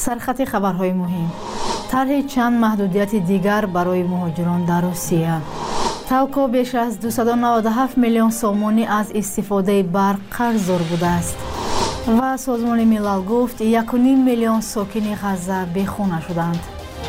سرخط خبرهای مهم. طرح چند محدودیت دیگر برای مهاجران در روسیه. تالکو بیش از 297 میلیون سومونی از استفاده برق قرضدار بوده است و سازمان ملل گفت 1.5 میلیون ساکن غزه بیخانه شدند.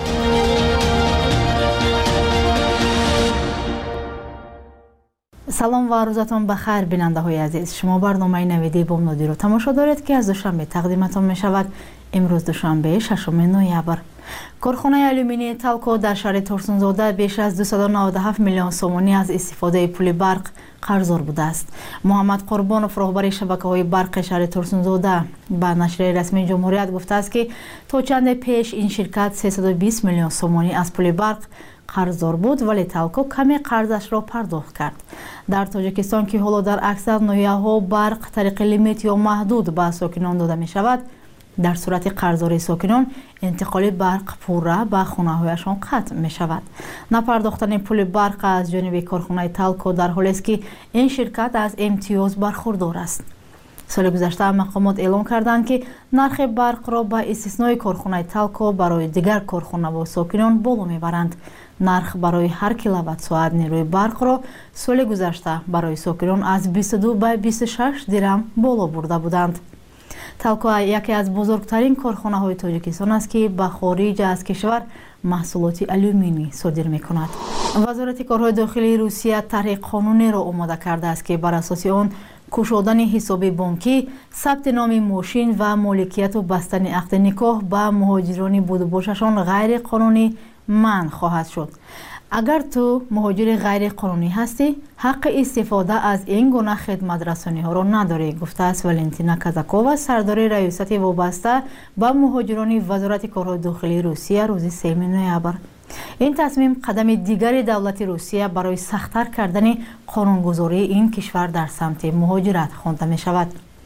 سلام و روزتان بخیر بیننده های عزیز. شما برنامه نویدی بوم نادی رو تماشا دارید که از دوشنبه تقدیمتان می شود. امروز دوشنبه 6 نوامبر. کارخانه آلومینی تالکو در شهر ترسونزاده بیش از 297 میلیون سومونی از استفاده پول برق قرضدار بوده است. محمد قربانوف راهبر شبکه‌های برق شهر ترسونزاده به نشریه رسمی جمهوریت گفته است که تا چند پیش این شرکت 320 میلیون سومونی از پول برق قرضدار بود ولی تالکو کمی قرضش را پرداخت کرد. در تاجیکستان که حالا در اکثر ناحیه‌ها برق طریق لیمیت یا محدود به ساکنان داده می شود، در صورت قرضداری ساکنان انتقال برق پورا به خانه‌هایشان قطع می شود. نپرداختن پول برق از جانب کارخانه تالکو در حالی است که این شرکت از امتیاز برخوردار است. سال گذشته مقامات اعلام کردند که نرخ برق را با استثنای کارخانه تالکو برای دیگر کارخانه و ساکنان بالا میبرند. نرخ برای هر کیلووات ساعت نیروی برق را سال گذشته برای ساکنان از 22 به 26 درم بالا برده بودند. تالکو یکی از بزرگترین کارخانه های تاجیکستان است که به خارج از کشور محصولات آلومینی صادر می کند. وزارت کارهای داخلی روسیه طرح قانونی را آماده کرده است که بر اساس آن گشودن حساب بانکی، ثبت نام ماشین و مالکیت و بستن عقد نکاح به مهاجران بود و باششان غیر قانونی منع خواهد شد. اگر تو مهاجر غیر قانونی هستی، حق استفاده از این گونه خدمت رسانی ها را نداری، گفته است ولنتینا کازاکووا، سردار ریاست وابسته به مهاجران وزارت کارهای داخلی روسیه روز 3 نوامبر. این تصمیم قدم دیگری دولت روسیه برای سخت‌تر کردن قانونگذاری این کشور در سمت مهاجرت خوانده می شود.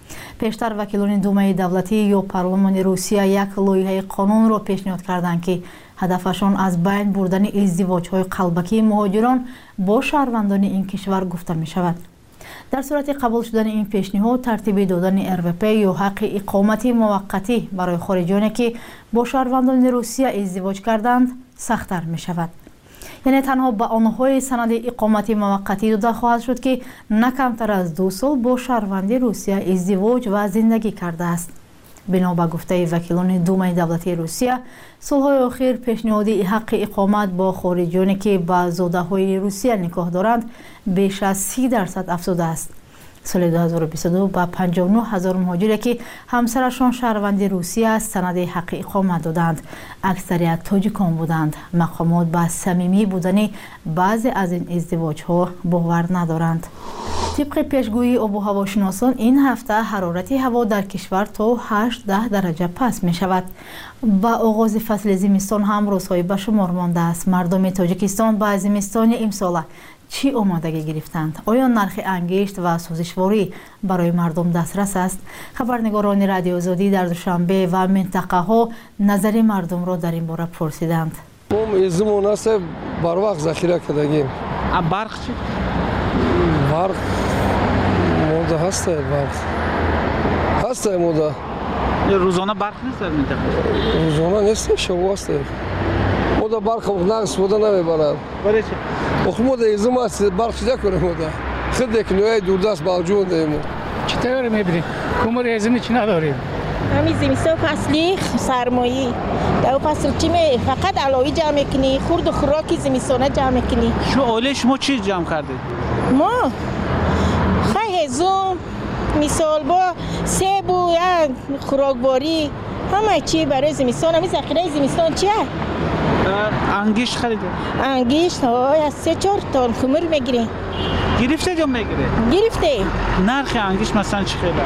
پیشتر وکیلان دومای دولتی یا پارلمان روسیه یک لایحه قانون را پیشنهاد کردند که هدفشان از بین بردن ازدواج‌های قلبکی مهاجران با شهروندان این کشور گفته می شود. در صورت قبول شدن این پیشنهاد، ترتیب دادن RVP یا حق اقامت موقتی برای خارجیانی که با شهروندان روسیه ازدواج کردند سخت‌تر می شود. یعنی تنها به آنهای سند اقامت موقتی داده خواهد شد که نه کمتر از 2 سال با شهروند روسیه ازدواج و زندگی کرده است. بنا به گفته وکیلان دومای دولتی روسیه، سالهای اخیر پیشنهاد حق اقامت با خارجیانی که با زاده‌های روسیه نکاح دارند بیش از 30% افزوده است. سال 2022 با 59,000 مهاجری که همسرشان شهروند روسیه است سند حق اقامت دادند. اکثریت تاجیکان بودند. مقامات به صمیمی بودن بعضی از این ازدواج‌ها باور ندارند. طبق پیشگویی آب و هواشناسان این هفته حرارت هوا در کشور تا 8-10 درجه پست می شود. با آغاز فصل زمستان هم روزهای به شمار مانده است. مردم تاجیکستان با زمستان امسال چی آمادگی گرفتند؟ آیا نرخ انگشت و سوزشواری برای مردم دسترس است؟ خبرنگاران رادیو آزادی در دوشنبه و منطقه ها نظر مردم را در این باره پرسیدند. ازمون است بر وقت ذخیره کردگیم. برق چی؟ برق موده هسته برق. هسته موده. روزانه برق نیست در منطقه؟ روزانه نیست، شب هسته. موده برق نقص بوده نمیبرد. برای چی؟ آخه موده ازم است برق چیده کنه موده. خیلی یک نوعی دوردست باوجود دیمو. چطور میبریم؟ کمر ازمی چی نداریم؟ همین زمستان فصلی سرمایی. در فصل چی می فقط علوی جمع کنی، خورد و خوراکی زمستانه جمع کنی. شما چی جمع کردید؟ ما خیلی هزوم مثال با سیب و خوراکباری همه چی برای زمستان. همین ذخیره زمستان چیه؟ انگشت خریده؟ انگشت از 3-4 تن کمر میگیره. گرفته یا میگیره؟ گرفته. نرخ انگشت مثلا چی خیلی؟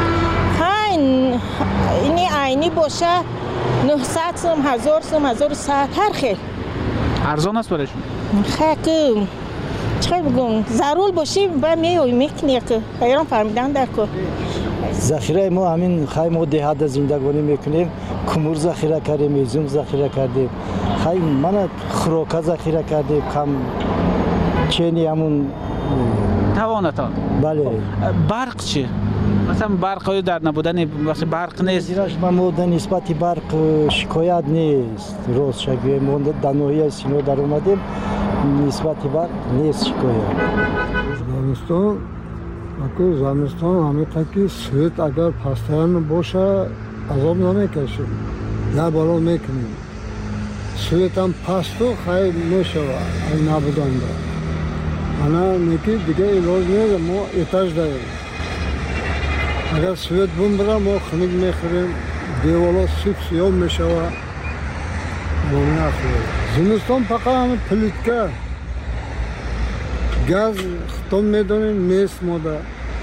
اینی عینی باشه 900 سوم، 1000 سوم، 1100 هر خیلی ارزان است برایشون؟ خیلی چه بگم ضرور باشی با میکنی که ایران فهمیدن در که ذخیره ما همین خیلی ما دهات زندگانی میکنیم. کمر ذخیره کردیم، ازم ذخیره کردیم، خیلی من خوراک ذخیره کردیم، کم چینی همون توانتان بله برق چی؟ مثلا برق در نبودن وقتی برق نیست زیراش ما در نسبت برق شکایت نیست روز شکایت ما در ناحیه سینو در اومدیم نسبت برق نیست شکایت زمستان اکو زمستان همه تاکی سویت اگر پستان باشه عذاب نمیکشیم یا بالا میکنیم سویت هم پستو خیلی میشوه نبودن دار انا نکی دیگه علاج نیست ما اتاج داریم اگر سویت بوم برا ما خنک میخوریم دیوالا سیب سیاه میشوه ما میخوریم زمستان فقط همه پلیتکه گاز ختم میدونیم نیست ما در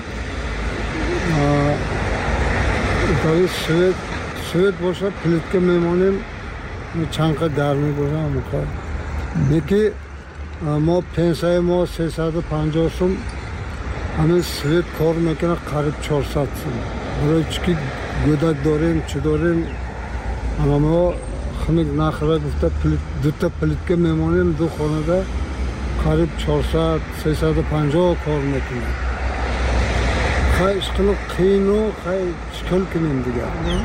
اتاقی سویت باشه پلیتکه میمانیم چند قد گرمی باشه همکار نکی ما پنسای ما 350 سوم همین سویت کار میکنه قریب 400 سوم برای چکی گودک داریم چی داریم اما ما خنک نخوره گفته دوتا پلیتکه میمانیم دو خانه ده قریب 400 350 کار میکنیم خیلی اشکال قین و خیلی اشکال کنیم دیگه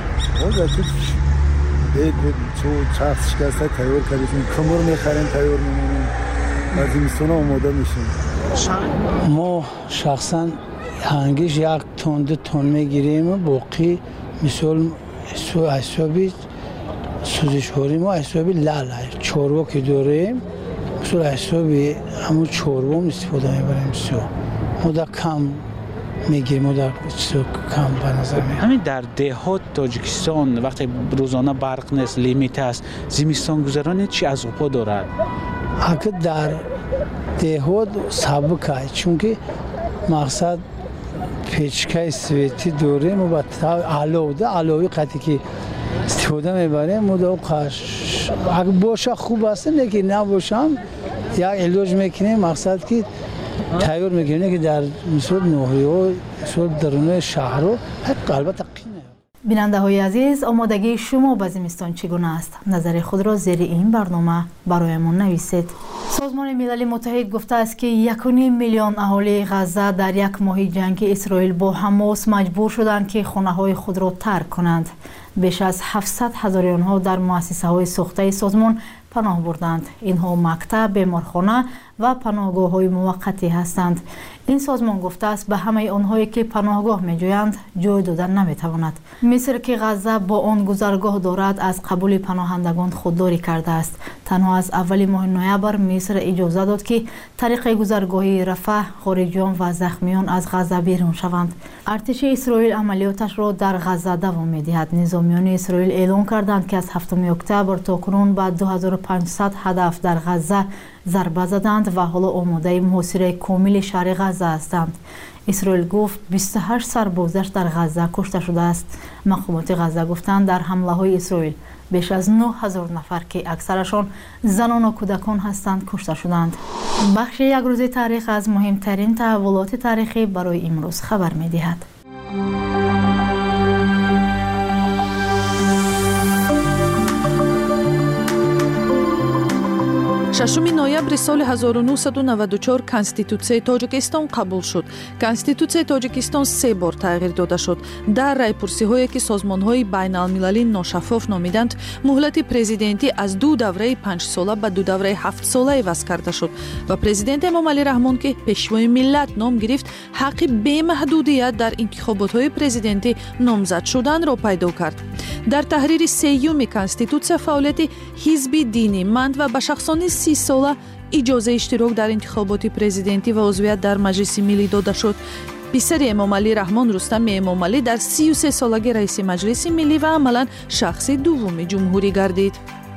بید چو چرخ شکسته تیار کردیم کمر میخریم تیار میمونیم از زمستان آماده میشیم ما شخصا هنگیش 1 تن 2 تن میگیریم باقی مثال حسابی سوزشواری ما حسابی لاله چوروا که داریم مثل حسابی همون چوروا استفاده میبریم ما در کم میگیریم ما در کم به نظر میاد. همین در دهات تاجیکستان وقتی روزانه برق نیست لیمیت است زمستان گذرانی چی از اوپا دارد؟ اگه در دهات سبکه چون که مقصد پیچکای سویتی داریم و علاوه قطعی که استفاده میبریم و در اگه باشه خوب است نگه نباشم یک علاج میکنیم مقصد که تیار میکنیم که در مثل ناحیه و مثل درون شهر رو البته قینه. بیننده های عزیز آمادگی شما به زمستان چگونه است؟ نظر خود را زیر این برنامه برایمان نویسید. سازمان ملل متحد گفته است که 1.5 میلیون اهالی غزه در یک ماه جنگ اسرائیل با حماس مجبور شدند که خانه های خود را ترک کنند. بیش از 700,000 آنها در مؤسسه های ساخته سازمان پناه بردند. اینها مکتب، بیمارخانه و پناهگاه های موقتی هستند. این سازمان گفته است به همه آنهایی که پناهگاه می‌جویند جای دادن نمی‌تواند. مصر که غزه با آن گذرگاه دارد از قبول پناهندگان خودداری کرده است. تنها از اول ماه نوامبر مصر اجازه داد که طریق گذرگاهی رفح خارجیان و زخمیان از غزه بیرون شوند. ارتش اسرائیل عملیاتش را در غزه دوام می‌دهد. نظامیان اسرائیل اعلام کردند که از 7 اکتبر تا کنون به 2500 هدف در غزه ضربه زدند و حالا آماده محاصره کامل شهر غزه هستند. اسرائیل گفت 28 سربازش در غزه کشته شده است. مقامات غزه گفتند در حمله های اسرائیل بیش از 9000 نفر که اکثرشان زنان و کودکان هستند کشته شدند. بخش یک روز تاریخ از مهمترین تحولات تاریخی برای امروز خبر می‌دهد. 6 ноябри соли 1994 Конституцияи Тоҷикистон қабул шуд. Конституцияи Тоҷикистон 3 бор тағйир дода шуд. Дар райпурсиҳое ки созмонҳои байналмилалӣ ношаффоф номиданд, муҳлати президентӣ аз 2 давраи 5 сола ба 2 давраи 7 сола иваз карда шуд ва президент Эмомалӣ Раҳмон ки пешвои миллат ном гирифт, ҳаққи бемаҳдудият дар интихоботҳои президентӣ номзад шуданро пайдо кард. дар таҳрири 3-юми Конституция фаъолияти ҳизби динӣ, манд ва ба шахсони 30 сола иҷозаи иштирок дар интихоботи президентӣ ва узвият дар Маҷлиси миллӣ дода шуд. писари Эмомалӣ Раҳмон Рустами Эмомалӣ дар 33 солагӣ раиси Маҷлиси миллӣ ва амалан шахси дуввуми ҷумҳурӣ гардид.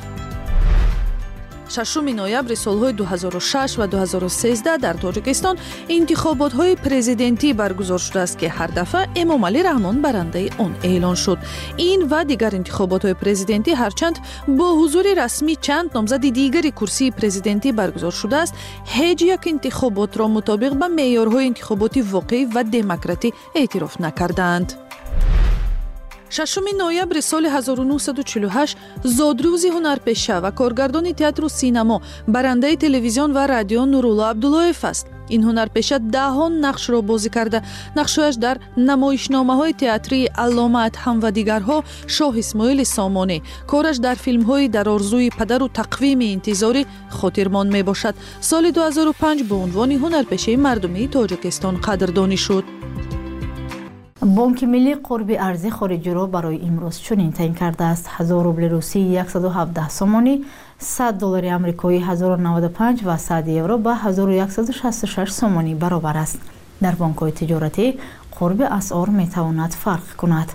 6 ноябри солҳои 2006 ва 2013 дар Тоҷикистон интихоботҳои президентӣ баргузор шудааст ки ҳар дафъа Эмомалӣ Раҳмон барандаи он эълон шуд. ин ва дигар интихоботҳои президентӣ ҳарчанд бо ҳузури расмӣ чанд номзади дигари курсии президентӣ баргузор шудааст, ҳеҷ як интихоботро мутобиқ ба меъёрҳои интихоботи воқеӣ ва демократӣ эътироф накардаанд. 6 ноябри соли 1948 зодрӯзи ҳунарпеша ва коргардони театру синамо, барандаи телевизион ва радио Нурулло Абдуллоев аст. این هنرپیشه دهها نقش را بازی کرده. نقشش در نمایشنامه‌های تئاتری علامه ادهم و دیگرها شاه اسماعیل سامانی. کارش در فیلم‌های در آرزوی پدر و تقویم انتظاری خاطرماند میباشد. سال 2005 به عنوان هنرپیشه مردمی تاجیکستان قدردانی شد. بانک ملی قرب ارزی خارجی را برای امروز چنین تعیین کرده است: 1000 روبل روسی 117 سومانی، 100 دلار آمریکایی 1095 و 100 یورو به 1166 سومانی برابر است. در بانک‌های تجارتی قرب اسعار میتواند فرق کند.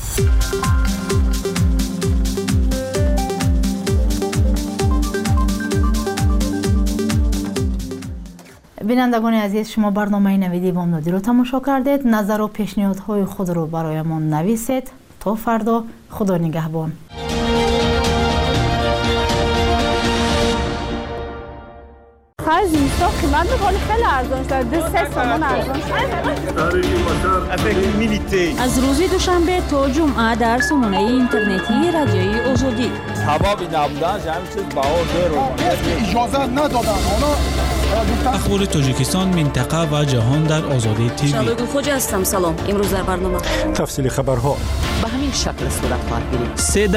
بینندگان عزیز، شما برنامه نویدی بامدادی رو تماشا کردید. نظر و پیشنهادهای خود رو برایمان نویسید. تا فردا، خدا نگهبان. خرج اینستا قیمت بخوری خیلی ارزان شد. 3 تومان ارزان شد. از روز دوشنبه تا جمعه در سامانه اینترنتی رادیوی آزادی. سبب نبودنش همین چیز بها زیر اجازه ندادن. اخبار تاجیکستان، منطقه و جهان در آزادی تیوی. شادو خوجا هستم. سلام. امروز در برنامه تفصیل خبرها به همین شکل صورت خواهد گرفت.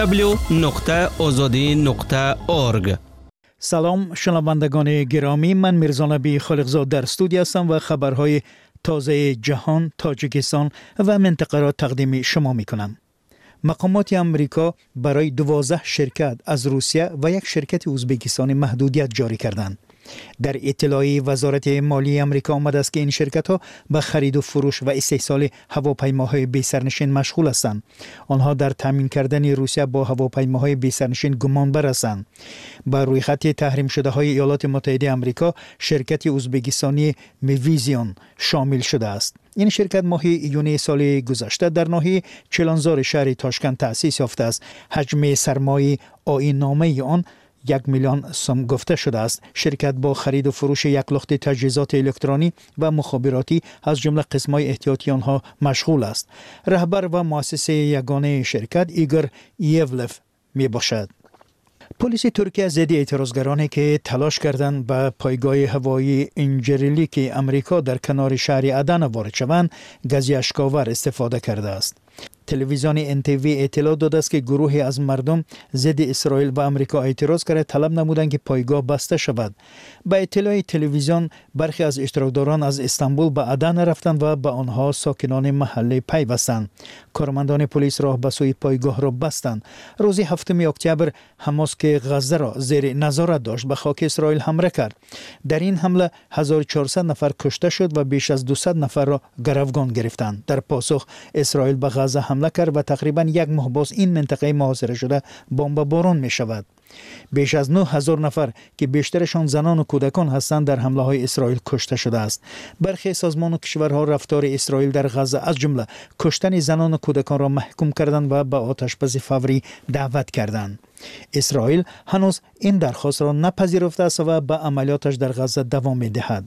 www.azadi.org. سلام شنوندگان گرامی، من میرزا نبی خالقزاد در استودیو هستم و خبرهای تازه جهان، تاجیکستان و منطقه را تقدیم شما میکنم. مقامات امریکا برای 12 شرکت از روسیه و یک شرکت ازبکستانی محدودیت جاری کردند. در اطلاعیه وزارت مالی امریکا آمده است که این شرکت‌ها به خرید و فروش و استحصال هواپیماهای بی‌سرنشین مشغول هستند. آنها در تامین کردن روسیه با هواپیماهای بی‌سرنشین گمانبر هستند. بر روی خط تحریم شده های ایالات متحده آمریکا شرکت ازبکستانی میویزیون شامل شده است. این شرکت ماه ایون سال گذشته در ناحیه چلانزار شهر تاشکند تأسیس یافته است. حجم سرمایه آیین‌نامه آن 1 میلیون سوم گفته شده است. شرکت با خرید و فروش یک لخت تجهیزات الکترونی و مخابراتی از جمله قسم‌های احتیاطی آنها مشغول است. رهبر و مؤسس یگانه شرکت ایگور یولف می باشد. پلیس ترکیه ضد اعتراضگرانی که تلاش کردند به پایگاه هوایی انجریلیک امریکا در کنار شهر عدن وارد شوند، گازی اشک‌آور استفاده کرده است. تلویزیون NTV اطلاع داده است که گروهی از مردم ضد اسرائیل و امریکا اعتراض کرده طلب نمودند که پایگاه بسته شود. با اطلاع تلویزیون برخی از اشتراکداران از استانبول به عدن رفتند و به آنها ساکنان محله پیوستند. کارمندان پلیس راه به سوی پایگاه را بستند. روز 7 اکتبر حماس که غزه را زیر نظارت داشت به خاک اسرائیل حمله کرد. در این حمله 1400 نفر کشته شد و بیش از 200 نفر را گروگان گرفتند. در پاسخ اسرائیل به غزه حمله کرد و تقریبا 1 ماه باز این منطقه محاصره شده بمباران می شود. بیش از 9000 نفر که بیشترشان زنان و کودکان هستند در حمله های اسرائیل کشته شده است. برخی سازمان و کشورها رفتار اسرائیل در غزه از جمله کشتن زنان و کودکان را محکوم کردند و به آتش‌بسی فوری دعوت کردند. اسرائیل هنوز این درخواست را نپذیرفته است و به عملیاتش در غزه دوام می‌دهد.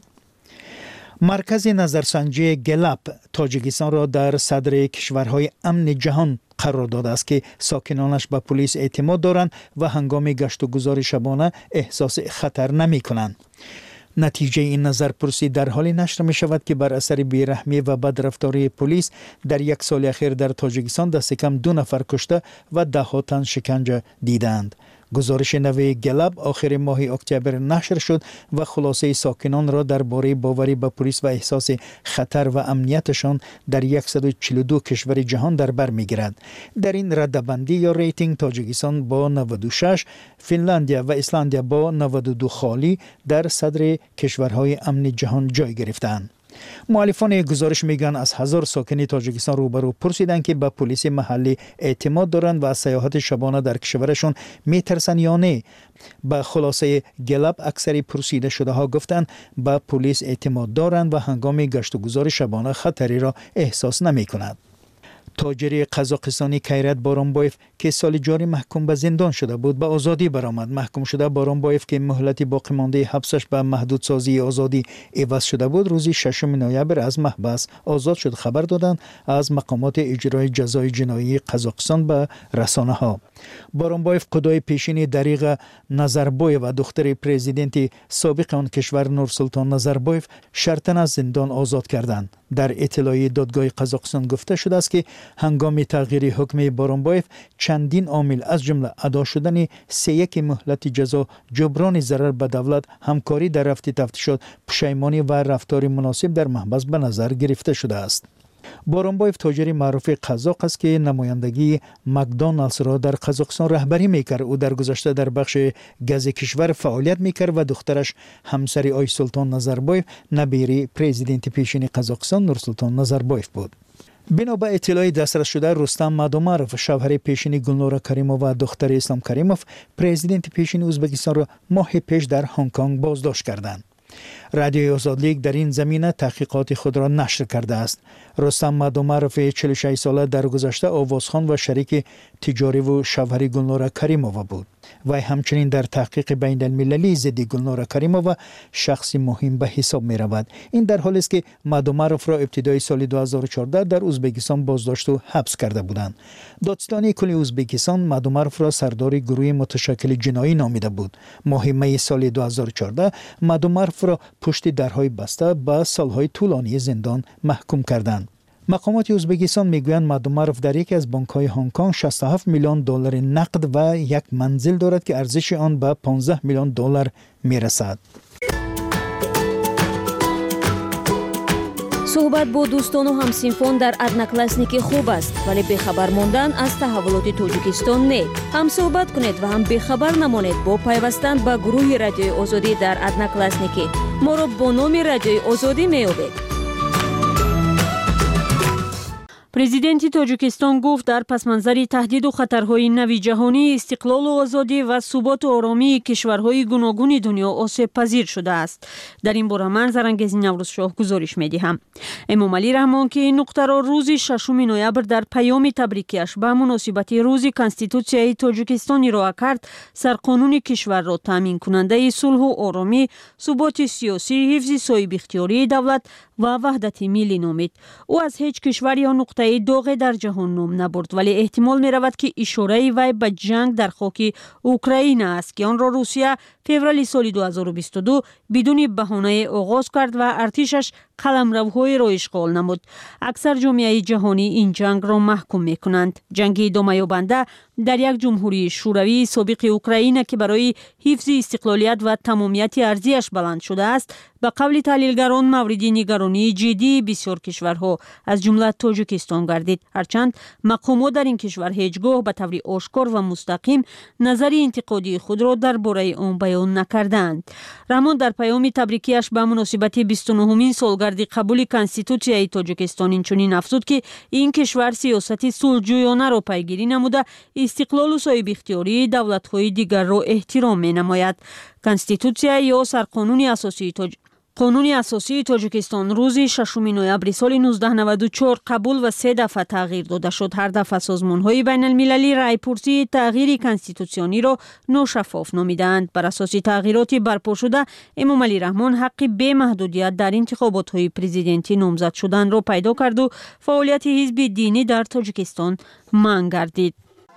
مرکز نظرسنجی گلاب تاجیکستان را در صدر کشورهای امن جهان قرار داده است که ساکنانش به پلیس اعتماد دارند و هنگام گشت و گذار شبانه احساس خطر نمی کنند. نتیجه این نظرپرسی در حالی نشر می شود که بر اثر بیرحمی و بدرفتاری پلیس در 1 سال اخیر در تاجیکستان دست کم 2 نفر کشته و 10 تن شکنجه دیدند. گزارش نوی گلاب آخر ماه اکتبر نشر شد و خلاصه ساکنان را درباره باوری به پلیس و احساس خطر و امنیتشان در 142 کشور جهان در بر می‌گیرد. در این رده‌بندی یا ریتینگ تاجیکستان با 96، فنلاندیا و ایسلندیا با 92 خالی در صدر کشورهای امن جهان جای گرفتند. مؤلفان گزارش میگن از 1000 ساکن تاجیکستان روبرو پرسیدند که به پلیس محلی اعتماد دارند و از سیاحت شبانه در کشورشون میترسن یا نه. به خلاصه گلاب اکثری پرسیده شده ها گفتند به پلیس اعتماد دارند و هنگام گشت و گذار شبانه خطری را احساس نمی کنند. تاجر قزاقستانی کیرات بارانبایف که سال جاری محکوم به زندان شده بود به آزادی برآمد. محکوم شده بارانبایف که مهلت باقی مانده حبسش به محدودسازی آزادی عوض شده بود روز 6 نوامبر از محبس آزاد شد. خبر دادند از مقامات اجرای جزای جنایی قزاقستان به رسانه ها. بارونبایف قدای پیشین دریغ نظربایف و دختر پرزیدنت سابق آن کشور نورسلطان نظربایف شرطاً از زندان آزاد کردند. در اطلاعیه دادگاه قزاقستان گفته شده است که هنگام تغییر حکم بارونبایف چندین عامل از جمله ادا شدن 3 مهلت جزا، جبران ضرر به دولت، همکاری در رفع تفتیشات، پشیمانی و رفتار مناسب در محبس به نظر گرفته شده است. بارونبایف تاجر معروف قزاق است که نمایندگی مکدونالدز را در قزاقستان رهبری میکرد. او در گذشته در بخش گاز کشور فعالیت میکرد و دخترش همسر آی سلطان نظربایف نبیری پرزیدنت پیشین قزاقستان نورسلطان نظربایف بود. بنا به اطلاع دسترس شده رستم مادومارف شوهر پیشین گلنورا کریموف و دختر اسلام کریموف پرزیدنت پیشین ازبکستان را ماه پیش در هنگ کنگ بازداشت کردند. رادیوی آزاد لیگ در این زمینه تحقیقات خود را نشر کرده است. رستم مادومارف 46 ساله در گذشته آوازخوان و شریک تجاری و شوهر گلنورا کریموف بود. و همچنین در تحقیق بین المللی ضد گلنورا کریموف شخصی مهم به حساب می رود. این در حالی است که مادومارف را ابتدای سال 2014 در ازبکستان بازداشت و حبس کرده بودند. دادستانی کل ازبکستان مادومارف را سردار گروه متشکل جنایی نامیده بود. ماه می سال 2014 مادومارف را پشت درهای بسته به سالهای طولانی زندان محکوم کردند. مقامات ازبکستان میگویند مادومارف در یکی از بانک‌های هنگ کنگ 67 میلیون دلار نقد و یک منزل دارد که ارزش آن به 15 میلیون دلار میرسد. صحبت با دوستان و همسینفان در ادناکلاسنیکی خوب است، ولی بخبر ماندن از تحولات تاجیکستان نه. هم صحبت کنید و هم بخبر نمانید با پیوستن به گروه رادیوی آزادی در ادناکلاسنیکی. ما را با نام رادیوی آزادی میابید. президенти тоҷикистон гуфт дар пасманзари таҳдиду хатарҳои нави ҷаҳонӣ истиқлолу озодӣ ва суботу оромии кишварҳои гуногуни дунё осебпазир шудааст. дар ин бора ман зарангези наврӯзшоҳ гузориш медиҳам. эмомалӣ раҳмон ки ин нуқтаро рӯзи 6 ноябр дар паёми табрикиаш ба муносибати рӯзи конститутсияи тоҷикистон ироа кард, сарқонуни кишварро таъминкунандаи сулҳу оромӣ, суботи сиёсӣ, ҳифзи соҳибихтиёрии давлат ва ваҳдати миллӣ номид. ӯ аз ҳеҷ кишвар ё нуқтаи доғе дар ҷаҳон ном набурд, вале эҳтимол меравад ки ишораи вай ба ҷанг дар хоки Украина аст ки онро Русия феврали соли 2022 бидуни баҳонае оғоз кард ва артишаш қаламравҳоеро ишғол намуд. аксар ҷомеаи ҷаҳонӣ ин ҷангро маҳкум мекунанд. ҷанги идомаёбанда дар як ҷумҳурии шӯравии собиқи Украина ки барои ҳифзи истиқлолият ва тамомияти арзияш баланд шудааст, ба қавли таҳлилгарон мавриди нигаронии ҷиддии бисёр кишварҳо аз ҷумла Тоҷикистон гардид. ҳарчанд мақомот дар ин кишвар ҳеҷ гоҳ ба таври ошкор ва мустақим назари интиқодии худро дар бораи он баён накардаанд. раҳмон дар паёми табрикиаш ба муносибати 29-умин солгарди қабули конститутсияи Тоҷикистон инчунин афзуд ки ин кишвар сиёсати сулҳҷӯёнаро пайгирӣ намуда истиқлолу соҳибихтиёрии давлатҳои дигарро эҳтиром менамояд. конститутсия ё қонуни асосии Тоҷикистон рӯзи 6 ноябри соли 1994 қабул ва 3 дафъа тағйир дода шуд. ҳар дафъа созмонҳои байналмилалӣ райпурсии тағйири конститутсиониро ношаффоф номидаанд. бар асоси тағйироти барпошуда Эмомалӣ Раҳмон ҳаққи бемаҳдудият дар интихоботҳои президентӣ номзад шуданро пайдо карду фаъолияти ҳизби динӣ дар Тоҷикистон манъ гардид.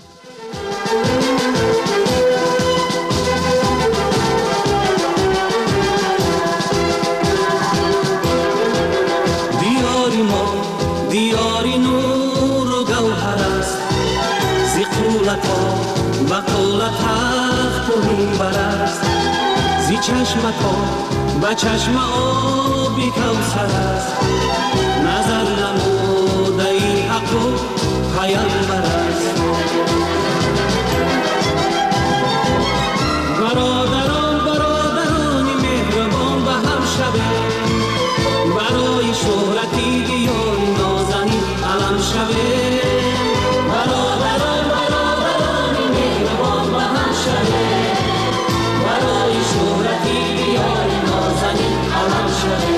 دیاری نور و گوهر است زی قولتا و قولت تخت و میبر است زی چشمتا و چشم آبی کوثر است نظر نموده ای حق و پیامبر است برادران مهربان به هم شبه برای شهرتی دیاری نازنین علم شبه برادران مهربان به هم شبه برای شهرتی دیاری نازنین علم شبه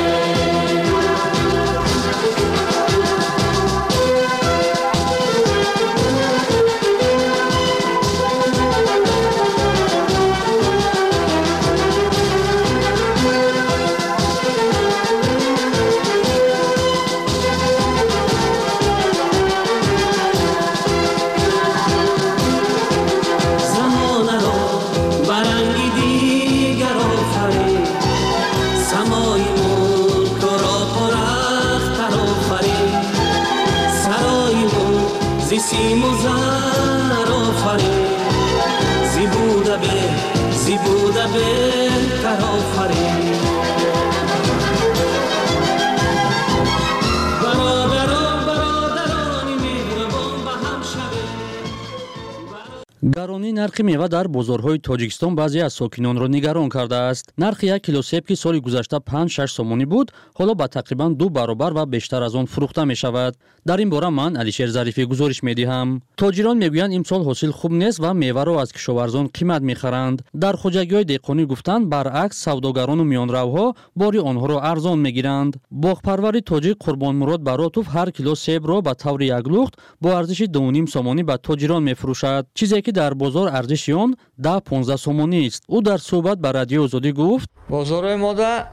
گرانی نرخ میوه در بازارهای تاجیکستان بعضی از ساکنان را نگران کرده است. نرخ 1 کیلو سیب که سال گذشته 5-6 سومانی بود، حالا به تقریبا 2 برابر و بیشتر از آن فروخته می شود. در این باره من علیشیر ظریفی گزارش می دهم. تاجران میگویند امسال حاصل خوب نیست و میوه را از کشاورزان قیمت میخرند. در خوجگی‌های دهقانی گفتند برعکس سوداگران و میانروها باری آنها را ارزان میگیرند. باغپرور تاجیک قربان مراد براتوف هر کیلو سیب را به طور یک لخت با ارزش 2.5 سومانی به تاجران میفروشد، چیزی که در بازار ارزش آن 10-15 سومانی است. او در صحبت با رادیو آزادی گفت: بازار ما در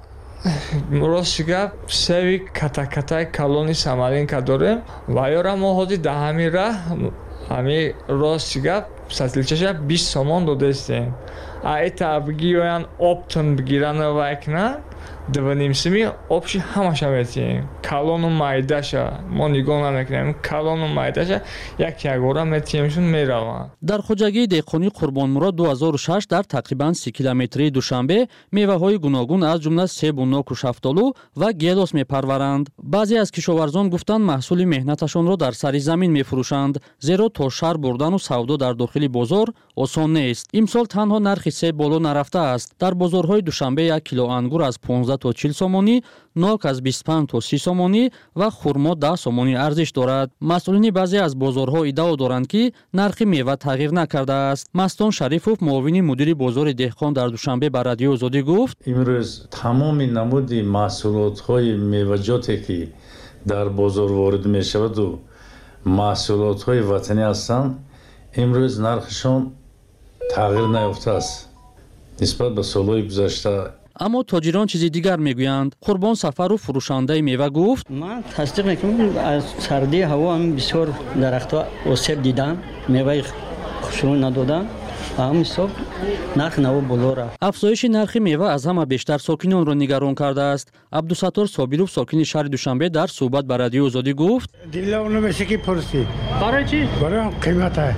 راست گپ سیب کتا کالونی سامالینکا داریم و یارا ما حدی دهمی را همی راست گپ ساتلچش 20 سومون دادستیم. ایتا بگیرن آبتون بگیرن و اکنن دوانیم سمی آبشی همش میتیم. کالون و مایداشه ما نگاه نمیکنیم. کالون و مایداشه یک گورا میتیمشون میروند. در خوجگی دهقانی قربان مراد 2006 در تقریبا 30 کیلومتری دوشنبه میوه های گوناگون از جمله سیب و نوک و شفتالو و گیلاس میپرورند. بعضی از کشاورزان گفتند محصول مهنتشان را در سر زمین میفروشند، زیرا تا شهر بردن و سودا در داخل بازار آسان نیست. امسال تنها نرخ سیب بالا نرفته است. در بازارهای دوشنبه 1 کیلو انگور از 15 تا 40 سومانی، نوک از 25 تا 30 سومانی و خرما 10 سومانی ارزش دارد. مسئولین بعضی از بازارها ادعا دارند که نرخ میوه تغییر نکرده است. مستان شریفوف معاون مدیر بازار دهقان در دوشنبه به رادیو آزادی گفت: امروز تمام نمود محصولات‌های میوه‌جاتی که در بازار وارد می‌شود و محصولات‌های وطنی هستند، امروز نرخشان تغییر نیافته است نسبت به سال‌های گذشته. اما تاجران چیزی دیگر میگویند. قربان سفر و فروشنده میوه گفت: من تصدیق میکنم از سردی هوا هم بسیار درختها آسیب دیدم، میوه خوشمون ندادن. همین صبح نرخ نو بالا رفت. افزایش نرخ میوه از همه بیشتر ساکنان را نگران کرده است. عبدالستار صابیروف ساکن شهر دوشنبه در صحبت با رادیو آزادی گفت: دیل اونو بشه کی پرسی؟ برای چی؟ برای قیمت.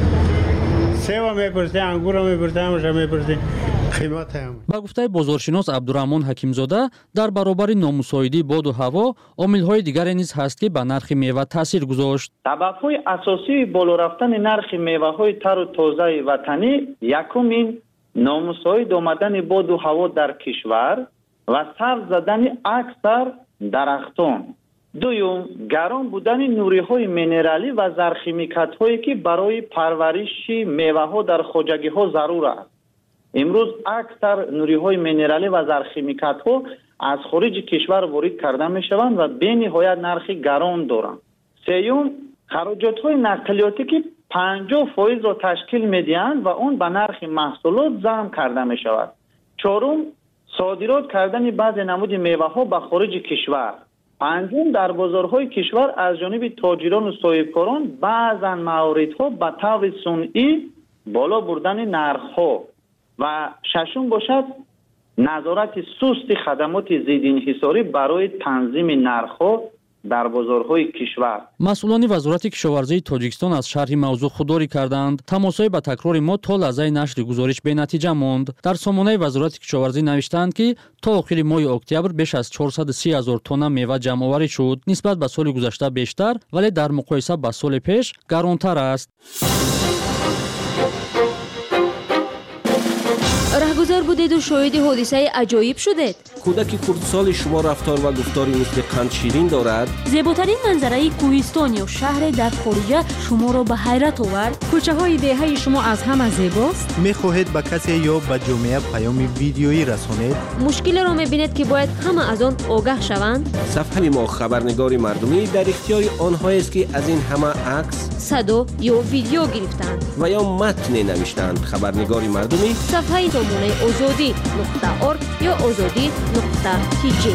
سیب میپرسه، انگور میپرسه، همش میپرسه. با گفته بازارشناس عبدالرحمن حکیمزاده، در برابر نامساعدی باد و هوا عامل‌های دیگری نیز هست که به نرخ میوه تاثیر گذاشت. سبب‌های اساسی بالا رفتن نرخ میوه‌های تر و تازه وطنی یکم این نامساعد آمدن باد و هوا در کشور و سر زدن اکثر درختان. دوم گران بودن نوری‌های مینرالی و زرخیمیکات‌هایی که برای پرورش میوه‌ها در خوجگی‌ها ضرور است. امروز اکثر نوری‌های مینرالی و زرخیمیکات‌ها از خارج کشور وارد کرده می‌شوند و به نهایت نرخ گران دارند. سوم خراجات‌های نقلیاتی که 50% را تشکیل می‌دهند و اون به نرخ محصولات ضم کرده می‌شود. چهارم صادرات کردن بعضی نمود میوه‌ها به خارج کشور. پنجم در بازارهای کشور از جانب تاجران و صاحبکاران بعضی مواردها به طور صنعی بالا بردن نرخ‌ها. و ششم باشد نظارت سست خدمات ضد انحصاری برای تنظیم نرخ‌ها در بازارهای کشور. مسئولان وزارت کشاورزی تاجیکستان از شرح موضوع خودداری کردند. تماس‌های با تکرار ما تا لحظه نشر گزارش به نتیجه ماند. در سامانه وزارت کشاورزی نوشتند که تا آخر ماه اکتبر بیش از 430,000 تن میوه جمع آوری شد. نسبت به سال گذشته بیشتر، ولی در مقایسه با سال پیش گرانتر است. رهگذر بودید و شاهد حادثه عجایب شدید. کودک خردسال شما رفتار و گفتاری مثل قند شیرین دارد. زیباترین منظره کوهستان یا شهر در خارجه شما را به حیرت آورد. کوچه های دهه شما از همه زیباست. میخواهید به کسی یا به جامعه پیام ویدیویی رسانید؟ مشکل را میبینید که باید همه از آن آگاه شوند. صفحه ما خبرنگار مردمی در اختیار آنهایی است که از این همه عکس، صدا یا ویدیو گرفتند و یا متن نوشتند. خبرنگار مردمی صفحه نمونه azadi.org یا azadi.tg.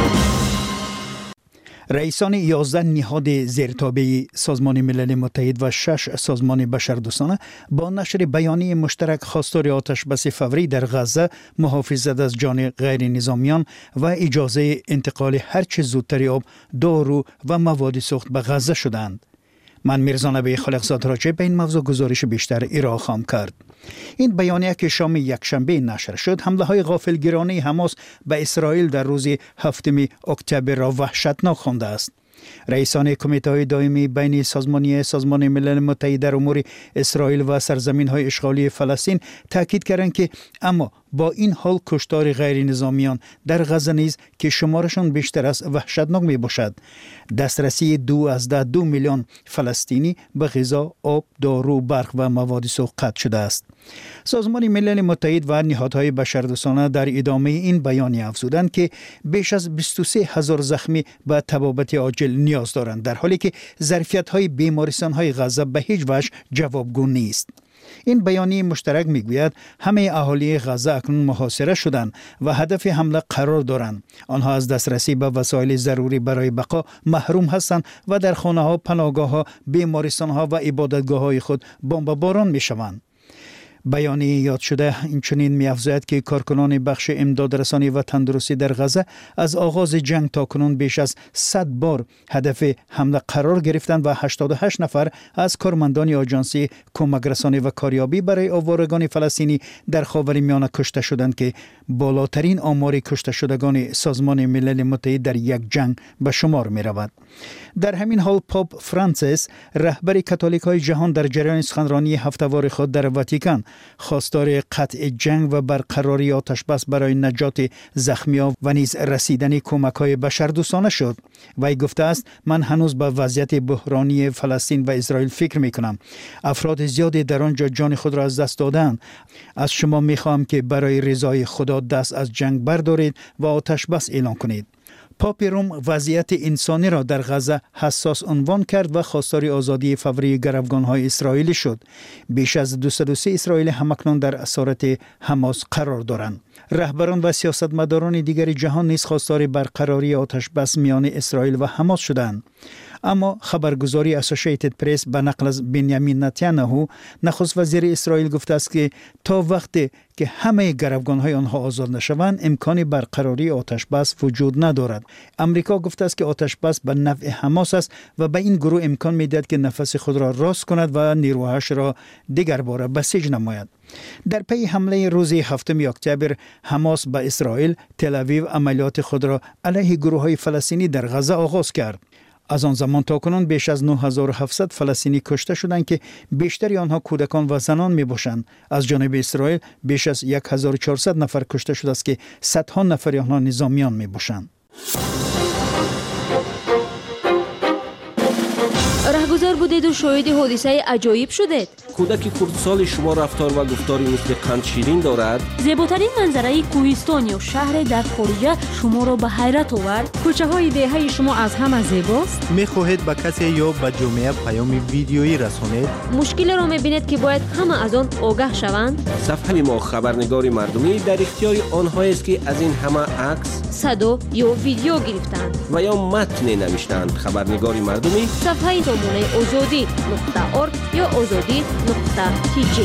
رئیسان 11 نهاد زیرتابع سازمان ملل متحد و 6 سازمان بشردوستانه با نشر بیانیه مشترک خواستار آتشبس فوری در غزه، محافظت از جان غیر نظامیان و اجازه انتقال هرچه زودتر آب، دارو و مواد سوخت به غزه شدند. من میرزا نبی خالقزاد راجع به این موضوع گزارش بیشتر ارائه خواهم کرد. این بیانیه که شام یکشنبه نشر شد، حمله های غافلگیرانه حماس به اسرائیل در روز 7 اکتبر را وحشتناک خوانده است. رئیسان کمیته دائمی بین سازمان ملل متحد در امور اسرائیل و سرزمین های اشغالی فلسطین تاکید کردند که اما با این حال کشتار غیر نظامیان در غزه نیز که شمارشان بیشتر از وحشتناک می باشد. دسترسی 2 میلیون فلسطینی به غذا، آب، دارو، برق و مواد سوخت قطع شده است. سازمان ملل متحد و نهادهای بشردوستانه در ادامه این بیانیه افزودند که بیش از 23,000 زخمی به طبابت عاجل نیاز دارند، در حالی که ظرفیت‌های بیمارستان‌های غزه به هیچ وجه جوابگو نیست. این بیانیه مشترک میگوید همه اهالی غزه اکنون محاصره شدند و هدف حمله قرار دارند. آنها از دسترسی به وسایل ضروری برای بقا محروم هستند و در خانه‌ها، پناهگاه‌ها، بیمارستان‌ها و عبادتگاه‌های خود بمباران می‌شوند. بیانیه یاد شده اینچنین می‌افزاید که کارکنان بخش امدادرسانی و تندرستی در غزه از آغاز جنگ تا کنون بیش از 100 بار هدف حمله قرار گرفتند و 88 نفر از کارمندان آژانس کمک رسانی و کاریابی برای آوارگان فلسطینی در خاورمیانه کشته شدند که بالاترین آمار کشته شدگان سازمان ملل متحد در یک جنگ به شمار می‌رود. در همین حال پاپ فرانسیس رهبر کاتولیک‌های جهان در جریان سخنرانی هفته‌وار خود در واتیکان خواستار قطع جنگ و برقراری آتش بس برای نجات زخمیان و نیز رسیدن کمک‌های بشردوستانه شد. وی گفته است من هنوز به وضعیت بحرانی فلسطین و اسرائیل فکر می‌کنم. افراد زیادی در آنجا جان خود را از دست دادند. از شما می‌خواهم که برای رضای خدا دست از جنگ بردارید و آتش بس اعلان کنید. پاپ روم وضعیت انسانی را در غزه حساس عنوان کرد و خواستار آزادی فوری گروگان‌های اسرائیلی شد. بیش از 203 اسرائیلی همکنون در اسارت حماس قرار دارند. رهبران و سیاستمداران دیگر جهان نیز خواستار برقراری آتش بس میان اسرائیل و حماس شدند. اما خبرگزاری اسوسییتد پرس به نقل از بنیامین نتانیاهو نخست وزیر اسرائیل گفته است که تا وقتی که همه گروگان‌های آنها آزاد نشوند امکان برقراری آتش بس وجود ندارد. امریکا گفته است که آتش بس به نفع حماس است و به این گروه امکان می‌دهد که نفس خود را راست کند و نیروهاش را دیگر باره بسیج نماید. در پی حمله روز 7 اکتبر حماس به اسرائیل، تل آویو عملیات خود را علیه گروه‌های فلسطینی در غزه آغاز کرد. از آن زمان تا کنون بیش از 9700 فلسطینی کشته شدند که بیشتری آنها کودکان و زنان می باشند. از جانب اسرائیل بیش از 1400 نفر کشته شده است که صدها نفر آنها نظامیان می باشند. رهگذر بودید و شاهد حادثه عجایب شدید. کودک خردسال شما رفتار و گفتاری مثل قند شیرین دارد. زیباترین منظره کوهستان یا شهر در خارجه شما را به حیرت آورد. کوچه های دهه شما از همه زیباست. می‌خواهید به کسی یا به جامعه پیام ویدیویی رسانید؟ مشکل را می‌بینید که باید همه از آن آگاه شوند. صفحه ما خبرنگاری مردمی در اختیار آنهایی است که از این همه عکس، صدا یا ویدیو گرفتند و یا متن نوشتند. خبرنگاری مردمی صفحه سامانه azadi.org یا azadi.tg.